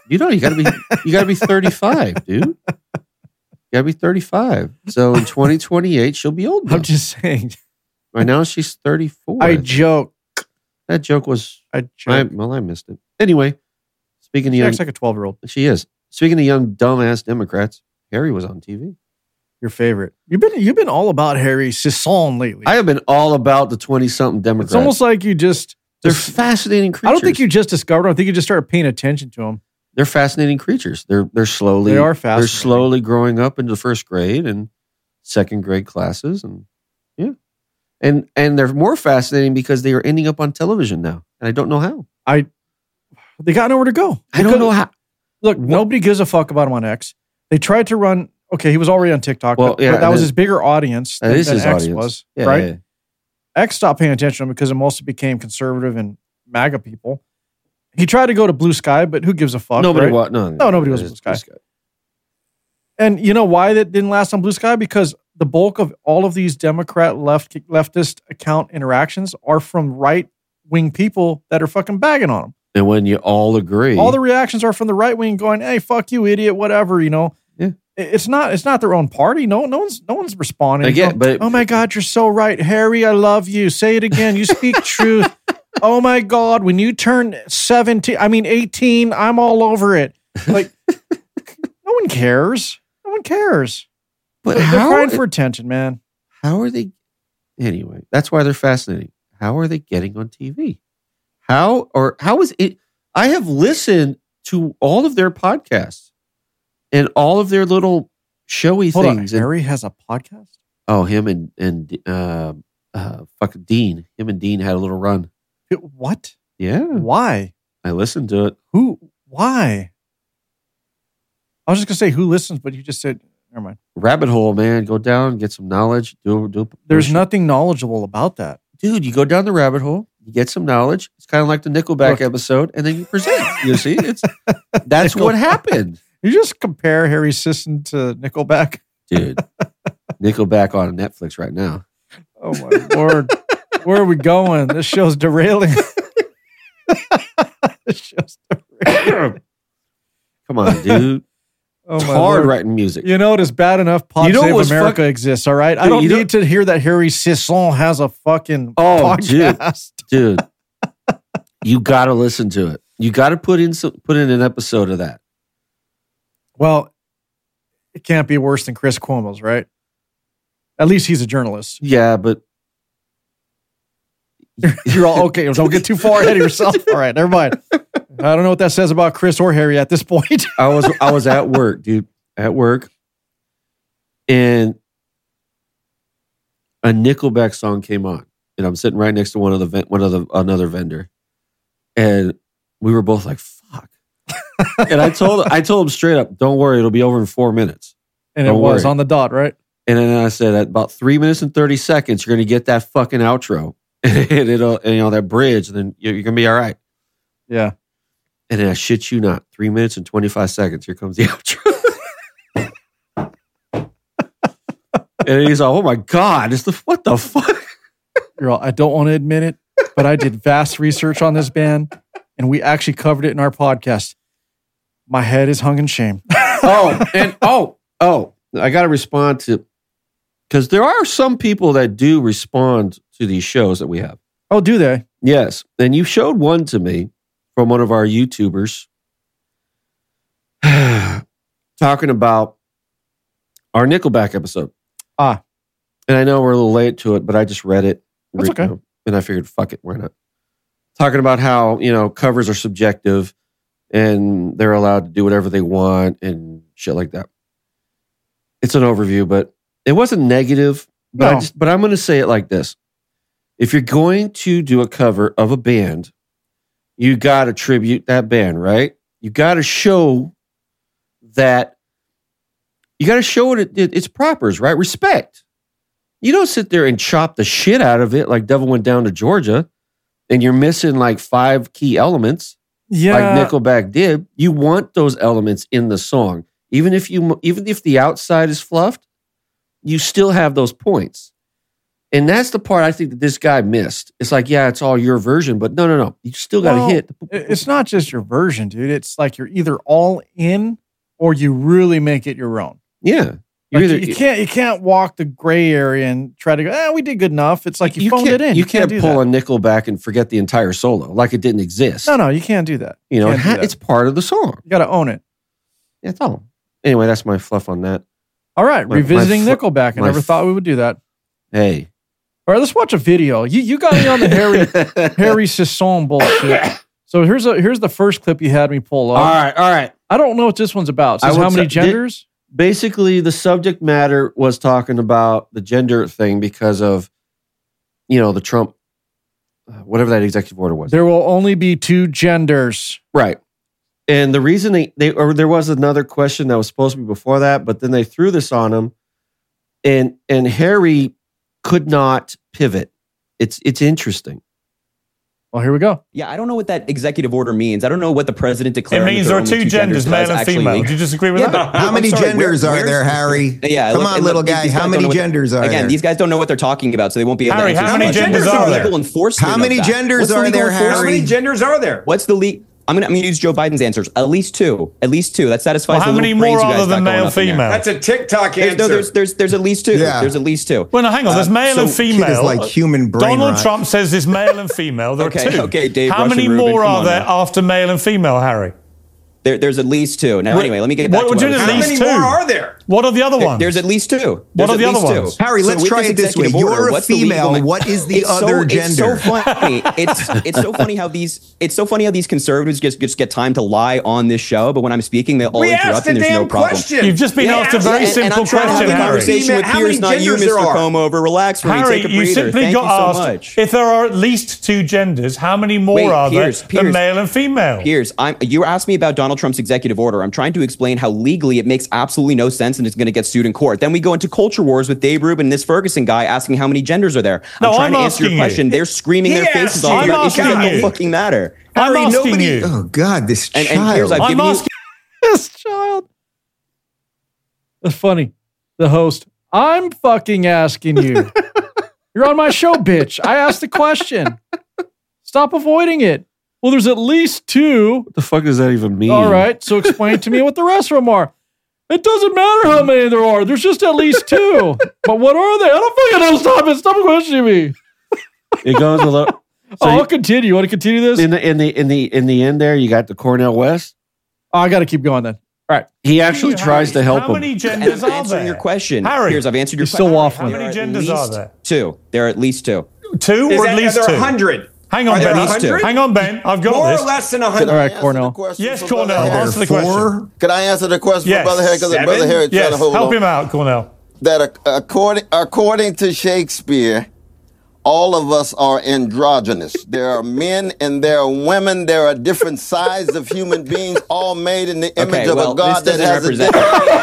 gotta be 35, dude. You gotta be 35. So in 2028, she'll be old enough. I'm just saying. Right now, she's 34. I joke. That joke was... I missed it. Anyway, speaking of young... She acts like a 12-year-old. She is. Speaking of young, dumbass Democrats, Harry was on TV. Your favorite. You've been all about Harry Sisson lately. I have been all about the 20-something Democrats. It's almost like you just... They're fascinating creatures. I don't think you just discovered them. I think you just started paying attention to them. They're fascinating creatures. They're slowly... They are fascinating. They're slowly growing up into first grade and second grade classes. And yeah. And they're more fascinating because they are ending up on television now. And I don't know how. They got nowhere to go. I don't know how. Look, nobody gives a fuck about him on X. They tried to run... Okay, he was already on TikTok, but that was his bigger audience than X audience was, yeah, right? Yeah. X stopped paying attention to him because it mostly became conservative and MAGA people. He tried to go to Blue Sky, but who gives a fuck? Nobody right? Nobody goes to Blue Sky. And you know why that didn't last on Blue Sky? Because the bulk of all of these Democrat leftist account interactions are from right-wing people that are fucking bagging on them. And when you all agree, all the reactions are from the right wing going, "Hey, fuck you, idiot," whatever. You know, yeah. It's not their own party. No one's responding. Again, but oh my God, you're so right, Harry. I love you. Say it again. You speak truth. Oh my God, when you turn 18, I'm all over it. Like, no one cares. No one cares. But they're crying for attention, man. How are they? Anyway, that's why they're fascinating. How are they getting on TV? How is it? I have listened to all of their podcasts and all of their little showy things. Harry has a podcast? Oh, him and fucking Dean. Him and Dean had a little run. What? Yeah. Why? I listened to it. Who? Why? I was just gonna say who listens, but you just said never mind. Rabbit hole, man. Go down, get some knowledge. There's nothing knowledgeable about that, dude. You go down the rabbit hole. You get some knowledge. It's kind of like the Nickelback episode, and then you present. You see, that's what happened. You just compare Harry Sisson to Nickelback, dude. Nickelback on Netflix right now. Oh my Lord, where are we going? This show's derailing. Come on, dude. Oh it's my hard Lord. writing music. You know it is bad enough Pod Save America exists, all right? I don't need to hear that Harry Sisson has a fucking podcast. Dude. You got to listen to it. You got to put in an episode of that. Well, it can't be worse than Chris Cuomo's, right? At least he's a journalist. Yeah, but you're all okay. Don't get too far ahead of yourself. All right, never mind. I don't know what that says about Chris or Harry at this point. I was at work, dude. At work, and a Nickelback song came on, and I'm sitting right next to another vendor, and we were both like, "Fuck!" And I told him straight up, "Don't worry, it'll be over in 4 minutes." And it was on the dot, right? And then I said, at about 3 minutes and 30 seconds, you're going to get that fucking outro, and it'll that bridge, and then you're going to be all right. Yeah. And then I shit you not, 3 minutes and 25 seconds, here comes the outro. And he's like, oh my God, what the fuck? You're all, I don't want to admit it, but I did vast research on this band, and we actually covered it in our podcast. My head is hung in shame. I got to respond to, because there are some people that do respond to these shows that we have. Oh, do they? Yes. And you showed one to me from one of our YouTubers talking about our Nickelback episode. And I know we're a little late to it, but I just read it. That's okay. And I figured, fuck it, why not? Talking about how, covers are subjective and they're allowed to do whatever they want and shit like that. It's an overview, but it wasn't negative. But I'm going to say it like this. If you're going to do a cover of a band, you got to tribute that band, right? You got to show that, it's propers, right? Respect. You don't sit there and chop the shit out of it like Devil Went Down to Georgia and you're missing like 5 key elements like Nickelback did. You want those elements in the song. Even if the outside is fluffed, you still have those points. And that's the part I think that this guy missed. It's like, yeah, it's all your version, but no. You still got to hit. It's not just your version, dude. It's like you're either all in or you really make it your own. Yeah. You can't walk the gray area and try to go, we did good enough. It's like you phoned it in. You can't pull a Nickelback and forget the entire solo like it didn't exist. No, you can't do that. It's part of the song. You got to own it. That's all. Anyway, that's my fluff on that. All right, revisiting Nickelback. I never thought we would do that. Hey. All right, let's watch a video. You got me on the Harry Sisson bullshit. So here's the first clip you had me pull up. All right. I don't know what this one's about. It says how many genders? Basically, the subject matter was talking about the gender thing because of, the Trump, whatever that executive order was. There will only be 2 genders. Right. And the reason there was another question that was supposed to be before that, but then they threw this on him, and Harry could not pivot. It's interesting. Well, here we go. Yeah, I don't know what that executive order means. I don't know what the president declared. It means there are 2 genders, male and female. Do you disagree with that? How many genders are there, Harry? Yeah, come on, little guy. How many genders are there? Again, these guys don't know what they're talking about, so they won't be able to answer. How many genders are there? How many genders are there, Harry? How many genders are there? What's the legal? I'm gonna use Joe Biden's answers. At least 2. That satisfies. How many more other than male, female? That's a TikTok answer. There's at least 2. Yeah. There's at least 2. Well, no, hang on. There's male and female. It's like human brain Donald rot. Trump says there's male and female. There are 2. Okay, Dave. How many more are there after male and female, Harry? There's at least 2. Now, anyway, let me get back to what How many more are there? What are the other ones? There's at least 2. What are the other ones? Harry, let's try it this way. You're a female. What is the other gender? It's so funny. It's so funny how these conservatives just get time to lie on this show, but when I'm speaking, they all interrupt and there's no problem. Question. You've just been asked a very simple question, Harry. Harry. Conversation with Piers, not you, Mr. Como over. Relax for me. Harry, Take a you breather. simply Thank got you so asked much. if there are at least 2 genders, how many more are there than male and female? Piers, you asked me about Donald Trump's executive order. I'm trying to explain how legally it makes absolutely no sense and it's going to get sued in court. Then we go into culture wars with Dave Rubin and this Ferguson guy asking how many genders are there. I'm trying to answer your question. They're screaming their faces off. It doesn't fucking matter. I'm asking you. Oh, God, this child. And Piers, I've given you... This child. That's funny. The host, I'm fucking asking you. You're on my show, bitch. I asked the question. Stop avoiding it. Well, there's at least 2. What the fuck does that even mean? All right, so explain to me what the rest of them are. It doesn't matter how many there are. There's just at least 2. But what are they? I don't fucking know. Stop it. Stop questioning me. It goes a little. So I'll continue. You want to continue this? In the end there, you got the Cornel West. Oh, I got to keep going then. All right. He actually tries to help him. How many genders I'm are answering there? your question. Harry. Piers, I've answered your You're still question. waffling. How many genders are there? 2. There are at least 2. 2 or at least 2? Are there 100? Hang on, Are there Ben. 100? Hang on, Ben. I've got More this. or less than 100? All right, Cornell. Yes, Cornell. Answer the question. Could I answer the question Yes. for Brother Harry? Because 7? Brother Harry trying to hold help on. him out, Cornell. That according to Shakespeare, all of us are androgynous. There are men and there are women. There are different sizes of human beings, all made in the image of a God that has a dignity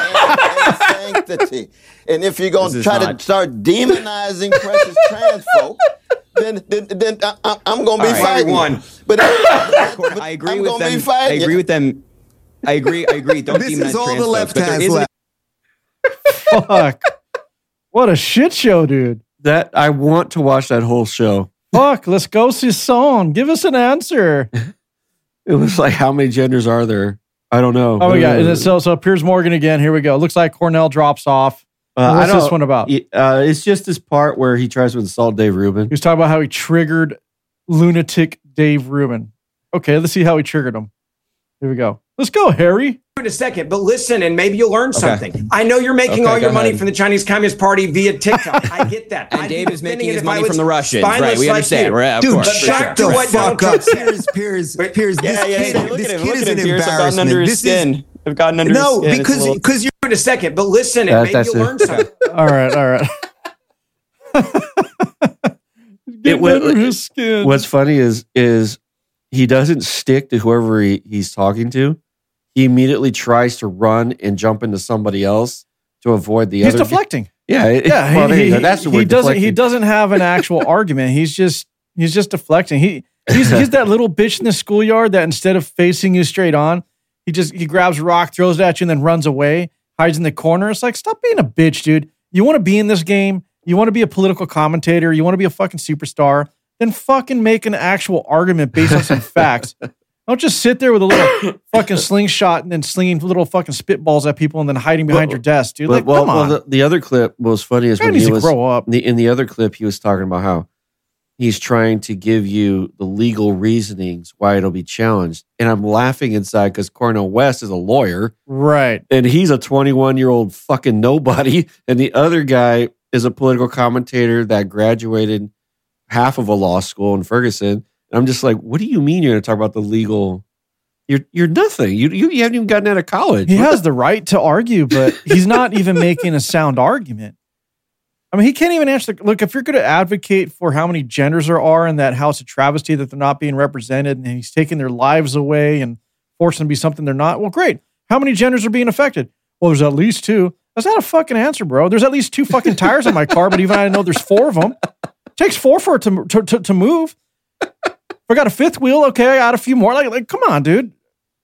and sanctity. And if you're going to try to start demonizing precious trans folk, then I'm going to be fighting. But I agree I'm with gonna them. be fighting. I agree with them. I agree. Don't This demonize is all trans the left folks, but there has is left. Fuck. What a shit show, dude. That I want to watch that whole show. Fuck, let's go see song. Give us an answer. It was like, how many genders are there? I don't know. Oh, we got it. So Piers Morgan again. Here we go. Looks like Cornell drops off. What's this one about? It's just this part where he tries to insult Dave Rubin. He was talking about how he triggered lunatic Dave Rubin. Okay, let's see how he triggered him. Here we go. Let's go, Harry. In a second, but listen, and maybe you'll learn something. I know you're making all your money from the Chinese Communist Party via TikTok. I get that. And Dave is making his money from the Russians, right? We understand. Right, dude, shut the fuck up. Piers, this kid is an embarrassment. I've gotten under his skin. No, because you're in a second, but listen, and maybe you'll learn something. All right. Under his skin. What's funny is he doesn't stick to whoever he's talking to. He immediately tries to run and jump into somebody else to avoid the other. He's deflecting. Yeah. That's the word. He doesn't have an actual argument. He's just deflecting. He's that little bitch in the schoolyard that instead of facing you straight on, he grabs a rock, throws it at you, and then runs away, hides in the corner. It's like, stop being a bitch, dude. You want to be in this game? You want to be a political commentator? You want to be a fucking superstar? Then fucking make an actual argument based on some facts. Don't just sit there with a little fucking slingshot and then slinging little fucking spitballs at people and then hiding behind your desk, dude. Come on. Well, the other clip was funny is when he was grow up. In the other clip, he was talking about how he's trying to give you the legal reasonings why it'll be challenged. And I'm laughing inside because Cornel West is a lawyer. Right. And he's a 21-year-old fucking nobody. And the other guy is a political commentator that graduated half of a law school in Ferguson. And I'm just like, what do you mean you're going to talk about the legal? You're nothing. You haven't even gotten out of college. He has the right to argue, but he's not even making a sound argument. I mean, he can't even answer. Look, if you're going to advocate for how many genders there are in that house of travesty that they're not being represented, and he's taking their lives away and forcing them to be something they're not, well, great. How many genders are being affected? Well, there's at least 2. That's not a fucking answer, bro. There's at least 2 fucking tires on my car, but even I know there's 4 of them. It takes 4 for it to move. If I got a 5th wheel, okay, I got a few more. Like, come on, dude.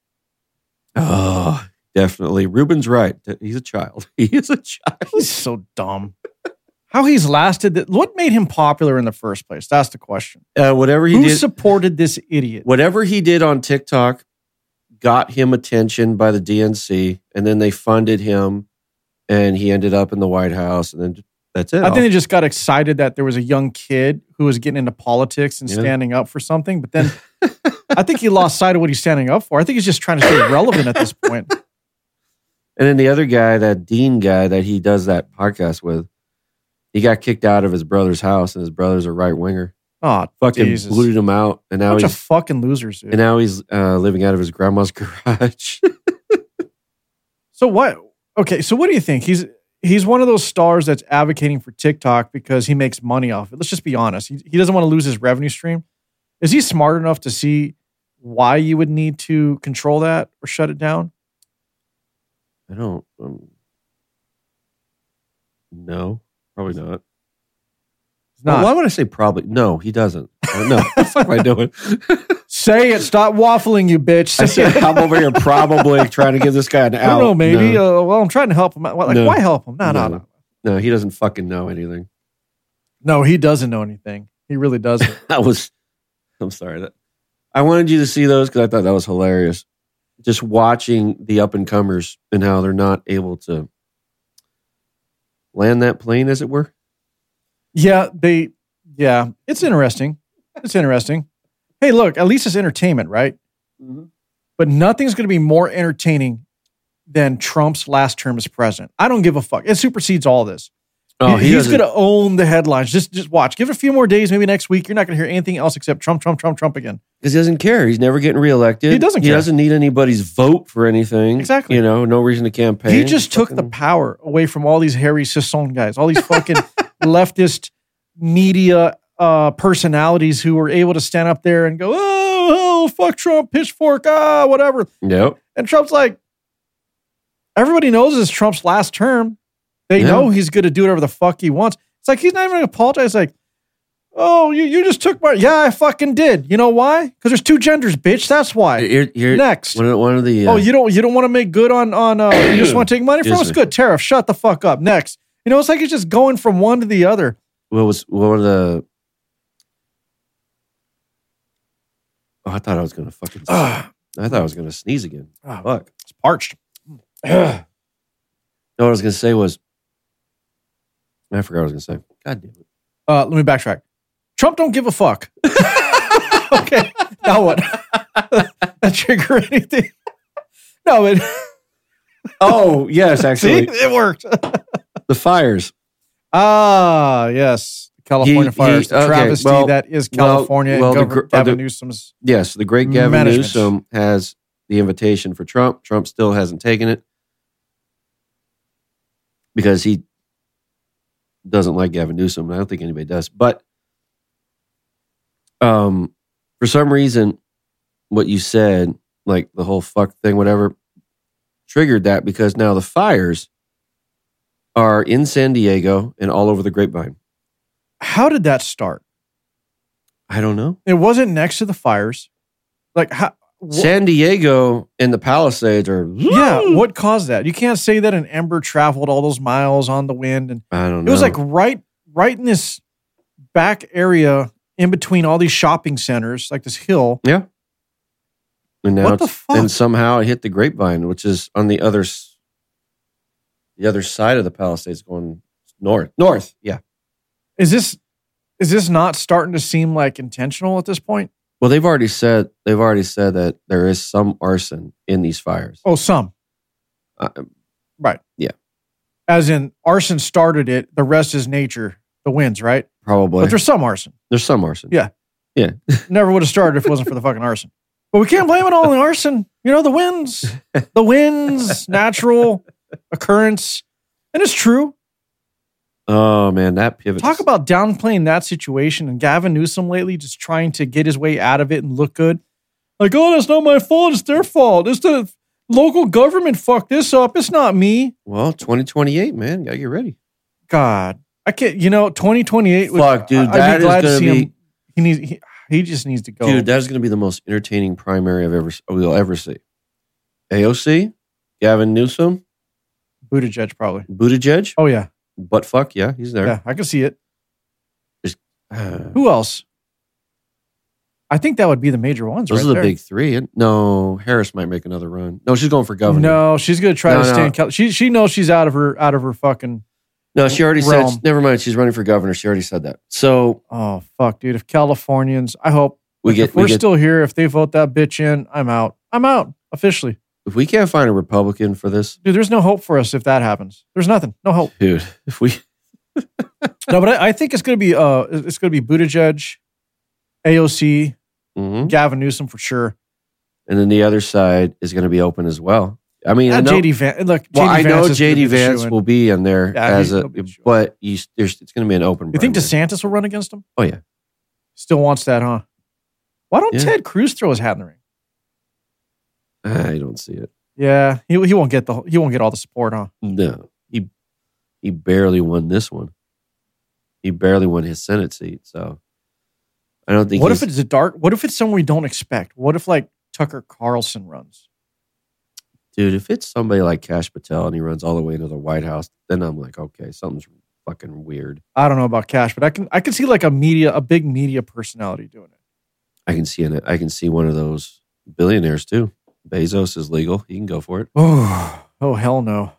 Oh, definitely. Ruben's right. He's a child. He is a child. He's so dumb. How he's lasted. What made him popular in the first place? That's the question. Who supported this idiot? Whatever he did on TikTok got him attention by the DNC, and then they funded him, and he ended up in the White House, and then that's it. I think they just got excited that there was a young kid who was getting into politics and standing up for something, but then I think he lost sight of what he's standing up for. I think he's just trying to stay relevant at this point. And then the other guy, that Dean guy that he does that podcast with, he got kicked out of his brother's house, and his brother's a right winger. Oh, fucking Jesus. booted him out, and now bunch of fucking losers, dude. And now he's living out of his grandma's garage. So what? Okay, so what do you think? He's one of those stars that's advocating for TikTok because he makes money off it. Let's just be honest. He doesn't want to lose his revenue stream. Is he smart enough to see why you would need to control that or shut it down? I don't. No, probably not. Well, why would I say probably? No, he doesn't. No, what the fuck am I doing? Say it. Stop waffling, you bitch. I said I'm over here probably trying to give this guy an out. I don't know, maybe. No. Well, I'm trying to help him out. Why help him? No. No, he doesn't fucking know anything. No, he doesn't know anything. He really doesn't. I'm sorry. I wanted you to see those because I thought that was hilarious. Just watching the up-and-comers and how they're not able to land that plane, as it were. Yeah, it's interesting. It's interesting. Hey, look, at least it's entertainment, right? Mm-hmm. But nothing's going to be more entertaining than Trump's last term as president. I don't give a fuck. It supersedes all this. Oh, he's going to own the headlines. Just watch. Give it a few more days, maybe next week. You're not going to hear anything else except Trump again. Because he doesn't care. He's never getting realected. He doesn't care. He doesn't need anybody's vote for anything. Exactly. No reason to campaign. He just took the power away from all these Harry Sisson guys, all these fucking leftist media personalities who were able to stand up there and go, oh, fuck Trump, pitchfork, whatever. Yep. And Trump's like, everybody knows it's Trump's last term. They know he's going to do whatever the fuck he wants. It's like, he's not even going to apologize. Like, oh, you just took my... Yeah, I fucking did. You know why? Because there's 2 genders, bitch. That's why. You're next. One of the... you don't want to make good on you just want to take money from us? Good. Tariff. Shut the fuck up. Next. It's like he's just going from one to the other. What was one of the... Oh, I thought I was going to fucking... I thought I was going to sneeze again. Oh, fuck. It's parched. No, what I was going to say was, I forgot what I was going to say. God damn it. Let me backtrack. Trump don't give a fuck. Okay. Now what? That trigger anything? No, but oh, yes, actually. See? It worked. The fires. Ah, yes. California fires. The travesty that is California and Gavin Newsom's. Yes, the great Gavin Newsom has the invitation for Trump. Trump still hasn't taken it because he doesn't like Gavin Newsom. I don't think anybody does. But for some reason, what you said, like the whole fuck thing, whatever, triggered that because now the fires are in San Diego and all over the Grapevine. How did that start? I don't know. It wasn't next to the fires. Like San Diego and the Palisades are... Yeah, what caused that? You can't say that an ember traveled all those miles on the wind. And I don't know. It was like right in this back area in between all these shopping centers, like this hill. Yeah. And now what the fuck? And somehow it hit the Grapevine, which is on the other side of the Palisades going north. North, yeah. Is this not starting to seem like intentional at this point? Well, they've already said that there is some arson in these fires. Oh, some. Right. Yeah. As in arson started it, the rest is nature, the winds, right? Probably. But there's some arson. There's some arson. Yeah. Yeah. Never would have started if it wasn't for the fucking arson. But we can't blame it all on the arson. You know, the winds, natural occurrence. And it's true. Oh, man, that pivot. Talk about downplaying that situation and Gavin Newsom lately just trying to get his way out of it and look good. Like, oh, that's not my fault. It's their fault. It's the local government fucked this up. It's not me. Well, 2028, man. Gotta get ready. God. I can't, 2028. Fuck, dude. That is going to be... He just needs to go. Dude, that is going to be the most entertaining primary we'll ever see. AOC, Gavin Newsom. Buttigieg, probably. Buttigieg? Oh, yeah. Butt fuck, yeah, he's there. Yeah, I can see it. Who else? I think that would be the major ones. Those are the big three. No, Harris might make another run. No, she's going for governor. No, she's going to try to stay in She knows she's out of her fucking. No, she already realm. said. Never mind. She's running for governor. She already said that. So, oh fuck, dude. If Californians, I hope if we're still here. If they vote that bitch in, I'm out. I'm out officially. If we can't find a Republican for this, dude, there's no hope for us if that happens. There's nothing. No hope, dude. If we no, but I think it's gonna be Buttigieg, AOC, Gavin Newsom for sure, and then the other side is going to be open as well. I mean, I know JD Vance. Look, I know JD Vance will be in there but it's going to be an open. You think DeSantis will run against him? Oh yeah, still wants that, huh? Why don't Ted Cruz throw his hat in the ring? I don't see it. Yeah, he won't get all the support, huh? No, he barely won this one. He barely won his Senate seat, so I don't think. What if it's what if it's someone we don't expect? What if like Tucker Carlson runs? Dude, if it's somebody like Kash Patel and he runs all the way into the White House, then I'm like, okay, something's fucking weird. I don't know about Kash, but I can see like a big media personality doing it. I can see one of those billionaires too. Bezos is legal. He can go for it. Oh hell no.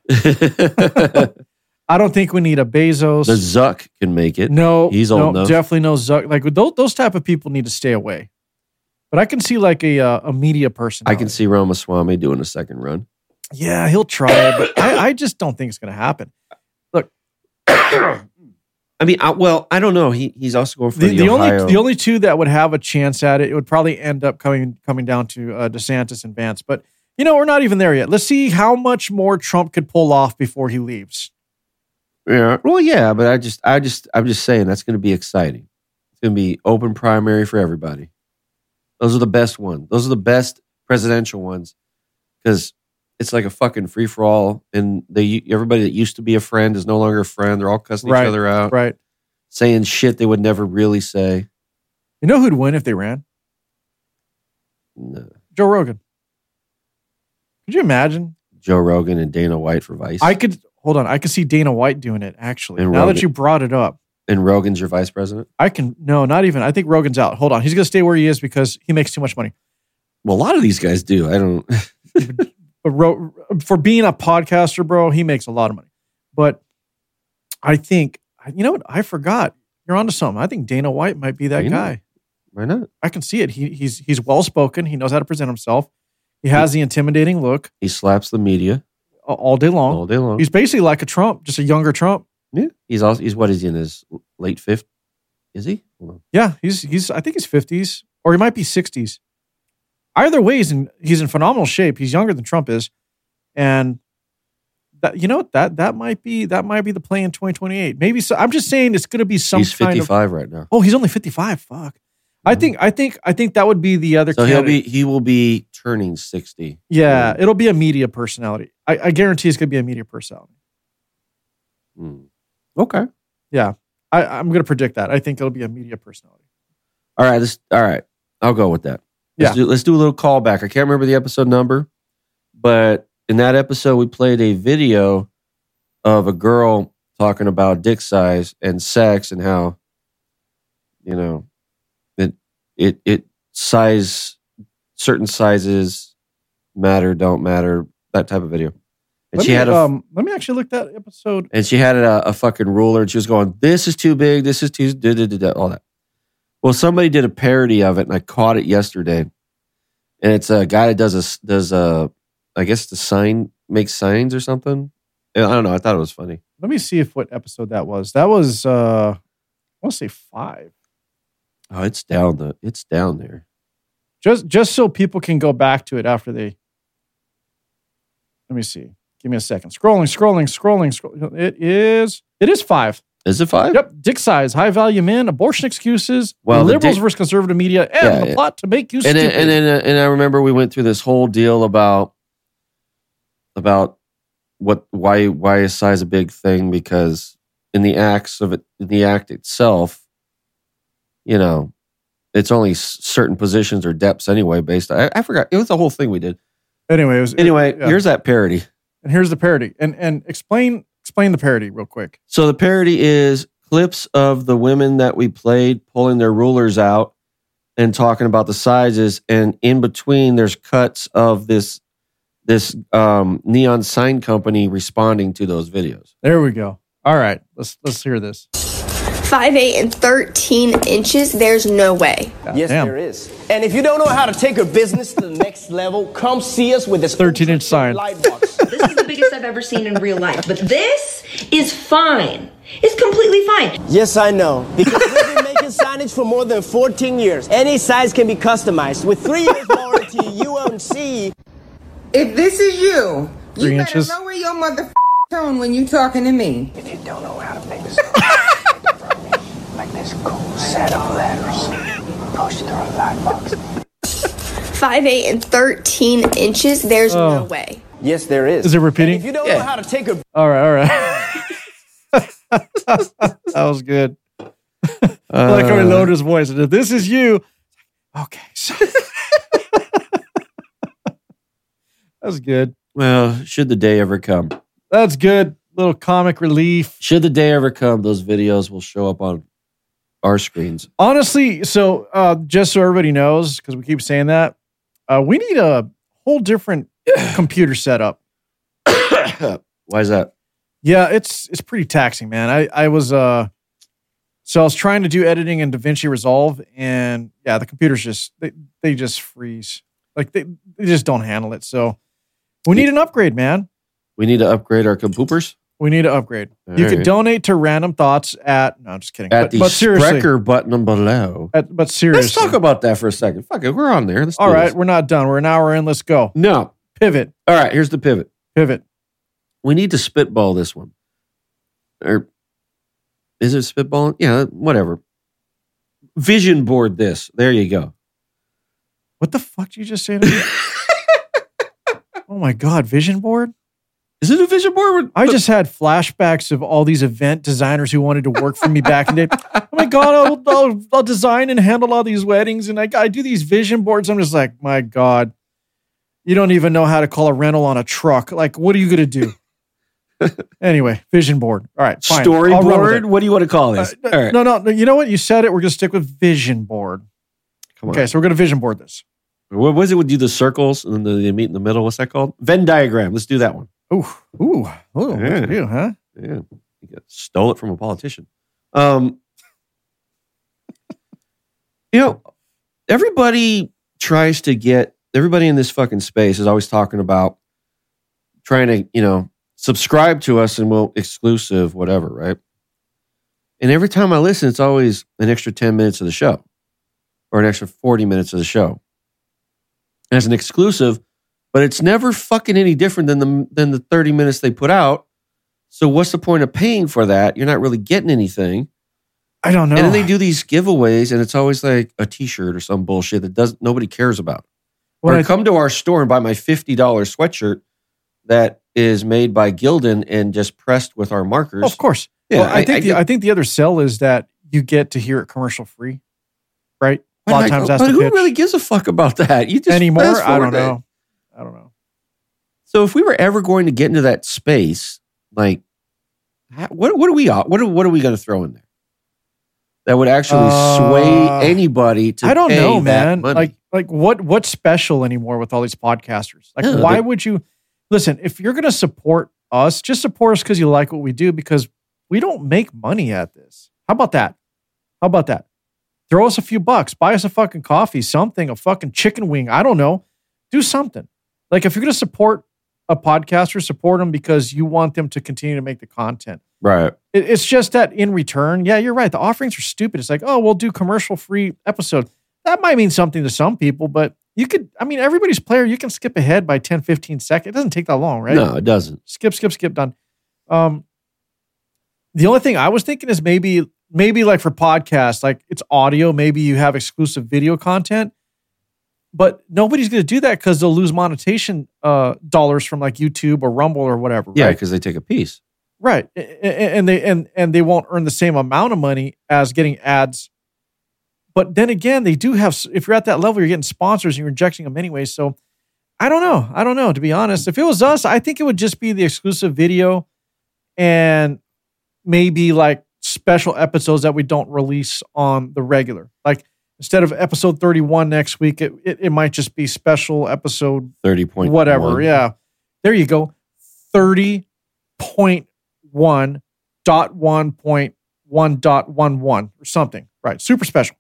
I don't think we need a Bezos. The Zuck can make it. No, he's old enough. Definitely no Zuck. Like those type of people need to stay away. But I can see like a media person. I can see Ramaswamy doing a second run. Yeah, he'll try, but I just don't think it's going to happen. Look, I mean, I don't know. He's also going for the Ohio. The only two that would have a chance at it would probably end up coming down to DeSantis and Vance. But we're not even there yet. Let's see how much more Trump could pull off before he leaves. Yeah, well, yeah, but I'm just saying that's going to be exciting. It's going to be open primary for everybody. Those are the best ones. Those are the best presidential ones because it's like a fucking free for all, and everybody that used to be a friend is no longer a friend. They're all cussing each other out, right? Saying shit they would never really say. You know who'd win if they ran? No. Joe Rogan. Could you imagine Joe Rogan and Dana White for Vice? I could see Dana White doing it actually. And now that you brought it up. And Rogan's your vice president? Not even. I think Rogan's out. Hold on. He's going to stay where he is because he makes too much money. Well, a lot of these guys do. I don't. But for being a podcaster, bro, he makes a lot of money. But I think You know what? I forgot. You're onto something. I think Dana White might be that guy. Why not? I can see it. He's well spoken. He knows how to present himself. He has the intimidating look. He slaps the media all day long. All day long. He's basically like a Trump, just a younger Trump. Yeah. He's what is he in his late 50s? Is he? Yeah, he's I think he's 50s or he might be 60s. Either way, he's in phenomenal shape. He's younger than Trump is, and that, you know what, that might be the play in 2028. Maybe so. I'm just saying it's going to be some. He's 55 right now. Oh, he's only 55. Fuck. Mm-hmm. I think that would be the other. So he will be turning 60. Yeah, it'll be a media personality. I guarantee it's going to be a media personality. Okay. Yeah, I'm going to predict that. I think it'll be a media personality. All right. I'll go with that. Let's do a little callback. I can't remember the episode number, but in that episode, we played a video of a girl talking about dick size and sex and how, it certain sizes matter, don't matter, that type of video. And let me actually look that episode. And she had a fucking ruler and she was going, this is too big, this is too, all that. Well, somebody did a parody of it and I caught it yesterday. And it's a guy that does I guess makes signs or something. I don't know. I thought it was funny. Let me see what episode that was. That was, I want to say 5. Oh, it's down there. Just so people can go back to it after they. Let me see. Give me a second. Scrolling. It is 5. Is it 5? Yep. Dick size, high value men, abortion excuses, liberals versus conservative media, and the plot to make you stupid. And I remember we went through this whole deal about why is size a big thing, because in the act itself, it's only certain positions or depths anyway. I forgot. It was the whole thing we did. Anyway, here's that parody. And here's the parody. And explain the parody real quick. So the parody is clips of the women that we played pulling their rulers out and talking about the sizes, and in between there's cuts of this neon sign company responding to those videos. There we go. All right, let's hear this. 5'8" and 13 inches, there's no way. Yes, there is. And if you don't know how to take your business to the next level, come see us with this 13-inch sign. This is the biggest I've ever seen in real life, but this is fine. It's completely fine. Yes, I know. Because we've been making signage for more than 14 years. Any size can be customized. With 3 years warranty, you won't see. If this is you, 3 you inches. better lower your mother tone when you talking to me. If you don't know how to make this like this cool set of letters, push through a light box. 5'8" and 13 inches, there's no way. Yes, there is. Is it repeating? And if you don't know how to take a... All right. That was good. I like how he lowered his voice. If this is you, okay. That's good. Well, should the day ever come. That's good. Little comic relief. Should the day ever come, those videos will show up on our screens. Honestly, so just so everybody knows, because we keep saying that, we need a whole different computer setup. Why is that? Yeah, it's pretty taxing, man. I was I was trying to do editing in DaVinci Resolve, and yeah, the computers just they just freeze. Like they just don't handle it. So we need an upgrade, man. We need to upgrade our compoopers. We need to upgrade. You can donate to Random Thoughts at... No, I'm just kidding. At the Sprecher button below. But seriously. Let's talk about that for a second. Fuck it, we're on there. All right, we're not done. We're an hour in. Let's go. No. Pivot. All right, here's the pivot. We need to spitball this one. Or is it spitballing? Yeah, whatever. Vision board this. There you go. What the fuck did you just say to me? Oh my God, vision board? Is it a vision board? I just had flashbacks of all these event designers who wanted to work for me back in the day. Oh my God, I'll design and handle all these weddings. And I do these vision boards. I'm just like, my God, you don't even know how to call a rental on a truck. Like, what are you going to do? Anyway, vision board. All right, fine. Storyboard? What do you want to call this? All right. No. You know what? You said it. We're going to stick with vision board. Come on. Okay, so we're going to vision board this. What was it? Would do the circles and then they meet in the middle. What's that called? Venn diagram. Let's do that one. Ooh, yeah. You, huh? Yeah, you stole it from a politician. Everybody tries to get, everybody in this fucking space is always talking about trying to, subscribe to us and we'll exclusive, whatever, right? And every time I listen, it's always an extra 10 minutes of the show or an extra 40 minutes of the show as an exclusive, but it's never fucking any different than the 30 minutes they put out. So what's the point of paying for that? You're not really getting anything. I don't know. And then they do these giveaways and it's always like a t-shirt or some bullshit that nobody cares about. Or come to our store and buy my $50 sweatshirt that is made by Gildan and just pressed with our markers. Oh, of course. Yeah, well, I think the other sell is that you get to hear it commercial free, right? A lot of times that's the pitch. Who really gives a fuck about that? You just anymore? I don't know. So if we were ever going to get into that space, like, what are we going to throw in there that would actually sway anybody to? I don't know, man. Money? Like what's special anymore with all these podcasters? Like, why would you listen? If you're going to support us, just support us because you like what we do, because we don't make money at this. How about that? Throw us a few bucks, buy us a fucking coffee, something, a fucking chicken wing. I don't know. Do something. Like, if you're going to support a podcaster, support them because you want them to continue to make the content. Right. It's just that in return, yeah, you're right. The offerings are stupid. It's like, oh, we'll do commercial-free episode. That might mean something to some people, but you could, everybody's player, you can skip ahead by 10, 15 seconds. It doesn't take that long, right? No, it doesn't. Skip, done. The only thing I was thinking is maybe like for podcasts, like it's audio, maybe you have exclusive video content, but nobody's going to do that because they'll lose monetization dollars from like YouTube or Rumble or whatever. Yeah, because they take a piece. Right. And they won't earn the same amount of money as getting ads. But then again, they do have, if you're at that level, you're getting sponsors and you're injecting them anyway. So I don't know, to be honest. If it was us, I think it would just be the exclusive video and maybe like special episodes that we don't release on the regular. Like instead of episode 31 next week, it might just be special episode 30.1. Whatever. Yeah. There you go. 30.1.1.11 or something. Right. Super special.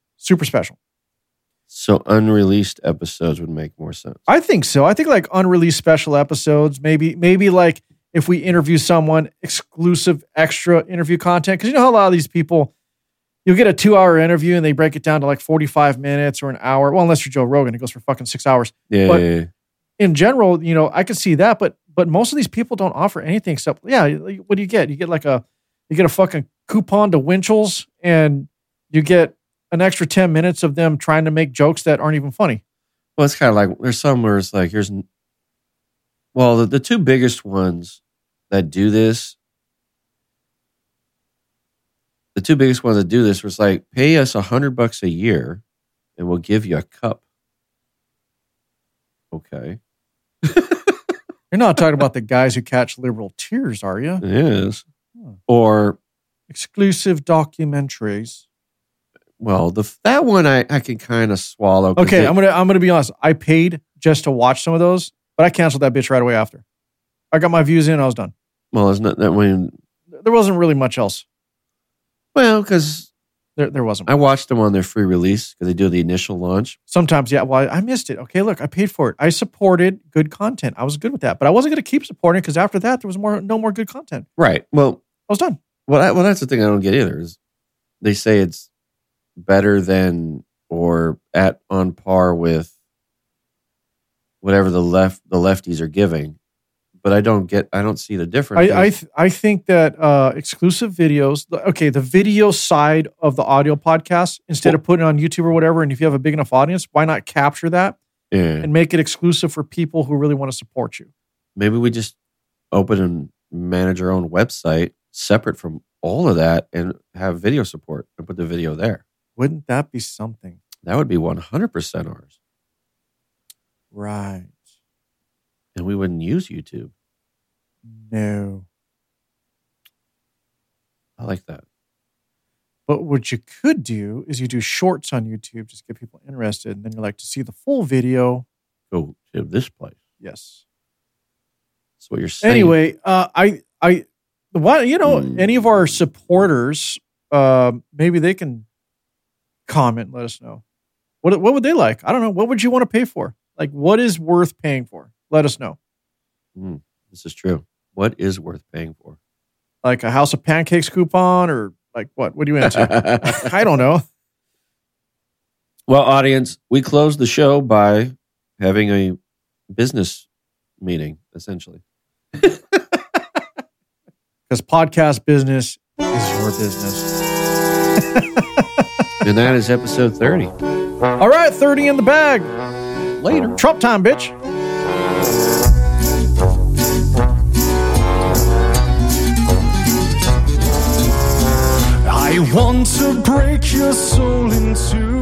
So unreleased episodes would make more sense. I think so. I think like unreleased special episodes, maybe like if we interview someone, exclusive extra interview content. Because you know how a lot of these people, you'll get a 2-hour interview and they break it down to like 45 minutes or an hour. Well, unless you're Joe Rogan, it goes for fucking 6 hours. Yeah. But in general, I could see that. But most of these people don't offer anything except, what do you get? You get a fucking coupon to Winchell's and you get an extra 10 minutes of them trying to make jokes that aren't even funny. Well, it's kind of like, there's some where it's like, the two biggest ones that do this, was like, pay us $100 a year and we'll give you a cup. Okay. You're not talking about the guys who catch liberal tears, are you? It is. Or exclusive documentaries. Well, that one I can kind of swallow. Okay, I'm gonna be honest. I paid just to watch some of those, but I canceled that bitch right away after. I got my views in, I was done. Well, isn't that when there wasn't really much else? Well, because there wasn't. I watched them on their free release because they do the initial launch. Sometimes, yeah. Well, I missed it. Okay, look, I paid for it. I supported good content. I was good with that, but I wasn't going to keep supporting because after that, there was no more good content. Right. Well, I was done. Well, that's the thing I don't get either. Is they say it's better than or on par with whatever the lefties are giving, but I don't see the difference. I think that exclusive videos, the video side of the audio podcast, instead of putting it on YouTube or whatever, and if you have a big enough audience, why not capture that and make it exclusive for people who really want to support you? Maybe we just open and manage our own website separate from all of that and have video support and put the video there. Wouldn't that be something? That would be 100% ours. Right. And we wouldn't use YouTube. No. I like that. But what you could do is you do shorts on YouTube, just get people interested, and then you're like, to see the full video, go to this place. Yes. That's what you're saying. Anyway, any of our supporters maybe they can comment, let us know. What would they like? I don't know. What would you want to pay for? Like, what is worth paying for? Let us know. This is true. What is worth paying for? Like a House of Pancakes coupon, or like what? What do you answer? I don't know. Well, audience, we closed the show by having a business meeting, essentially. Because podcast business is your business. And that is episode 30. All right, 30 in the bag. Later. Trump time, bitch. I want to break your soul in two.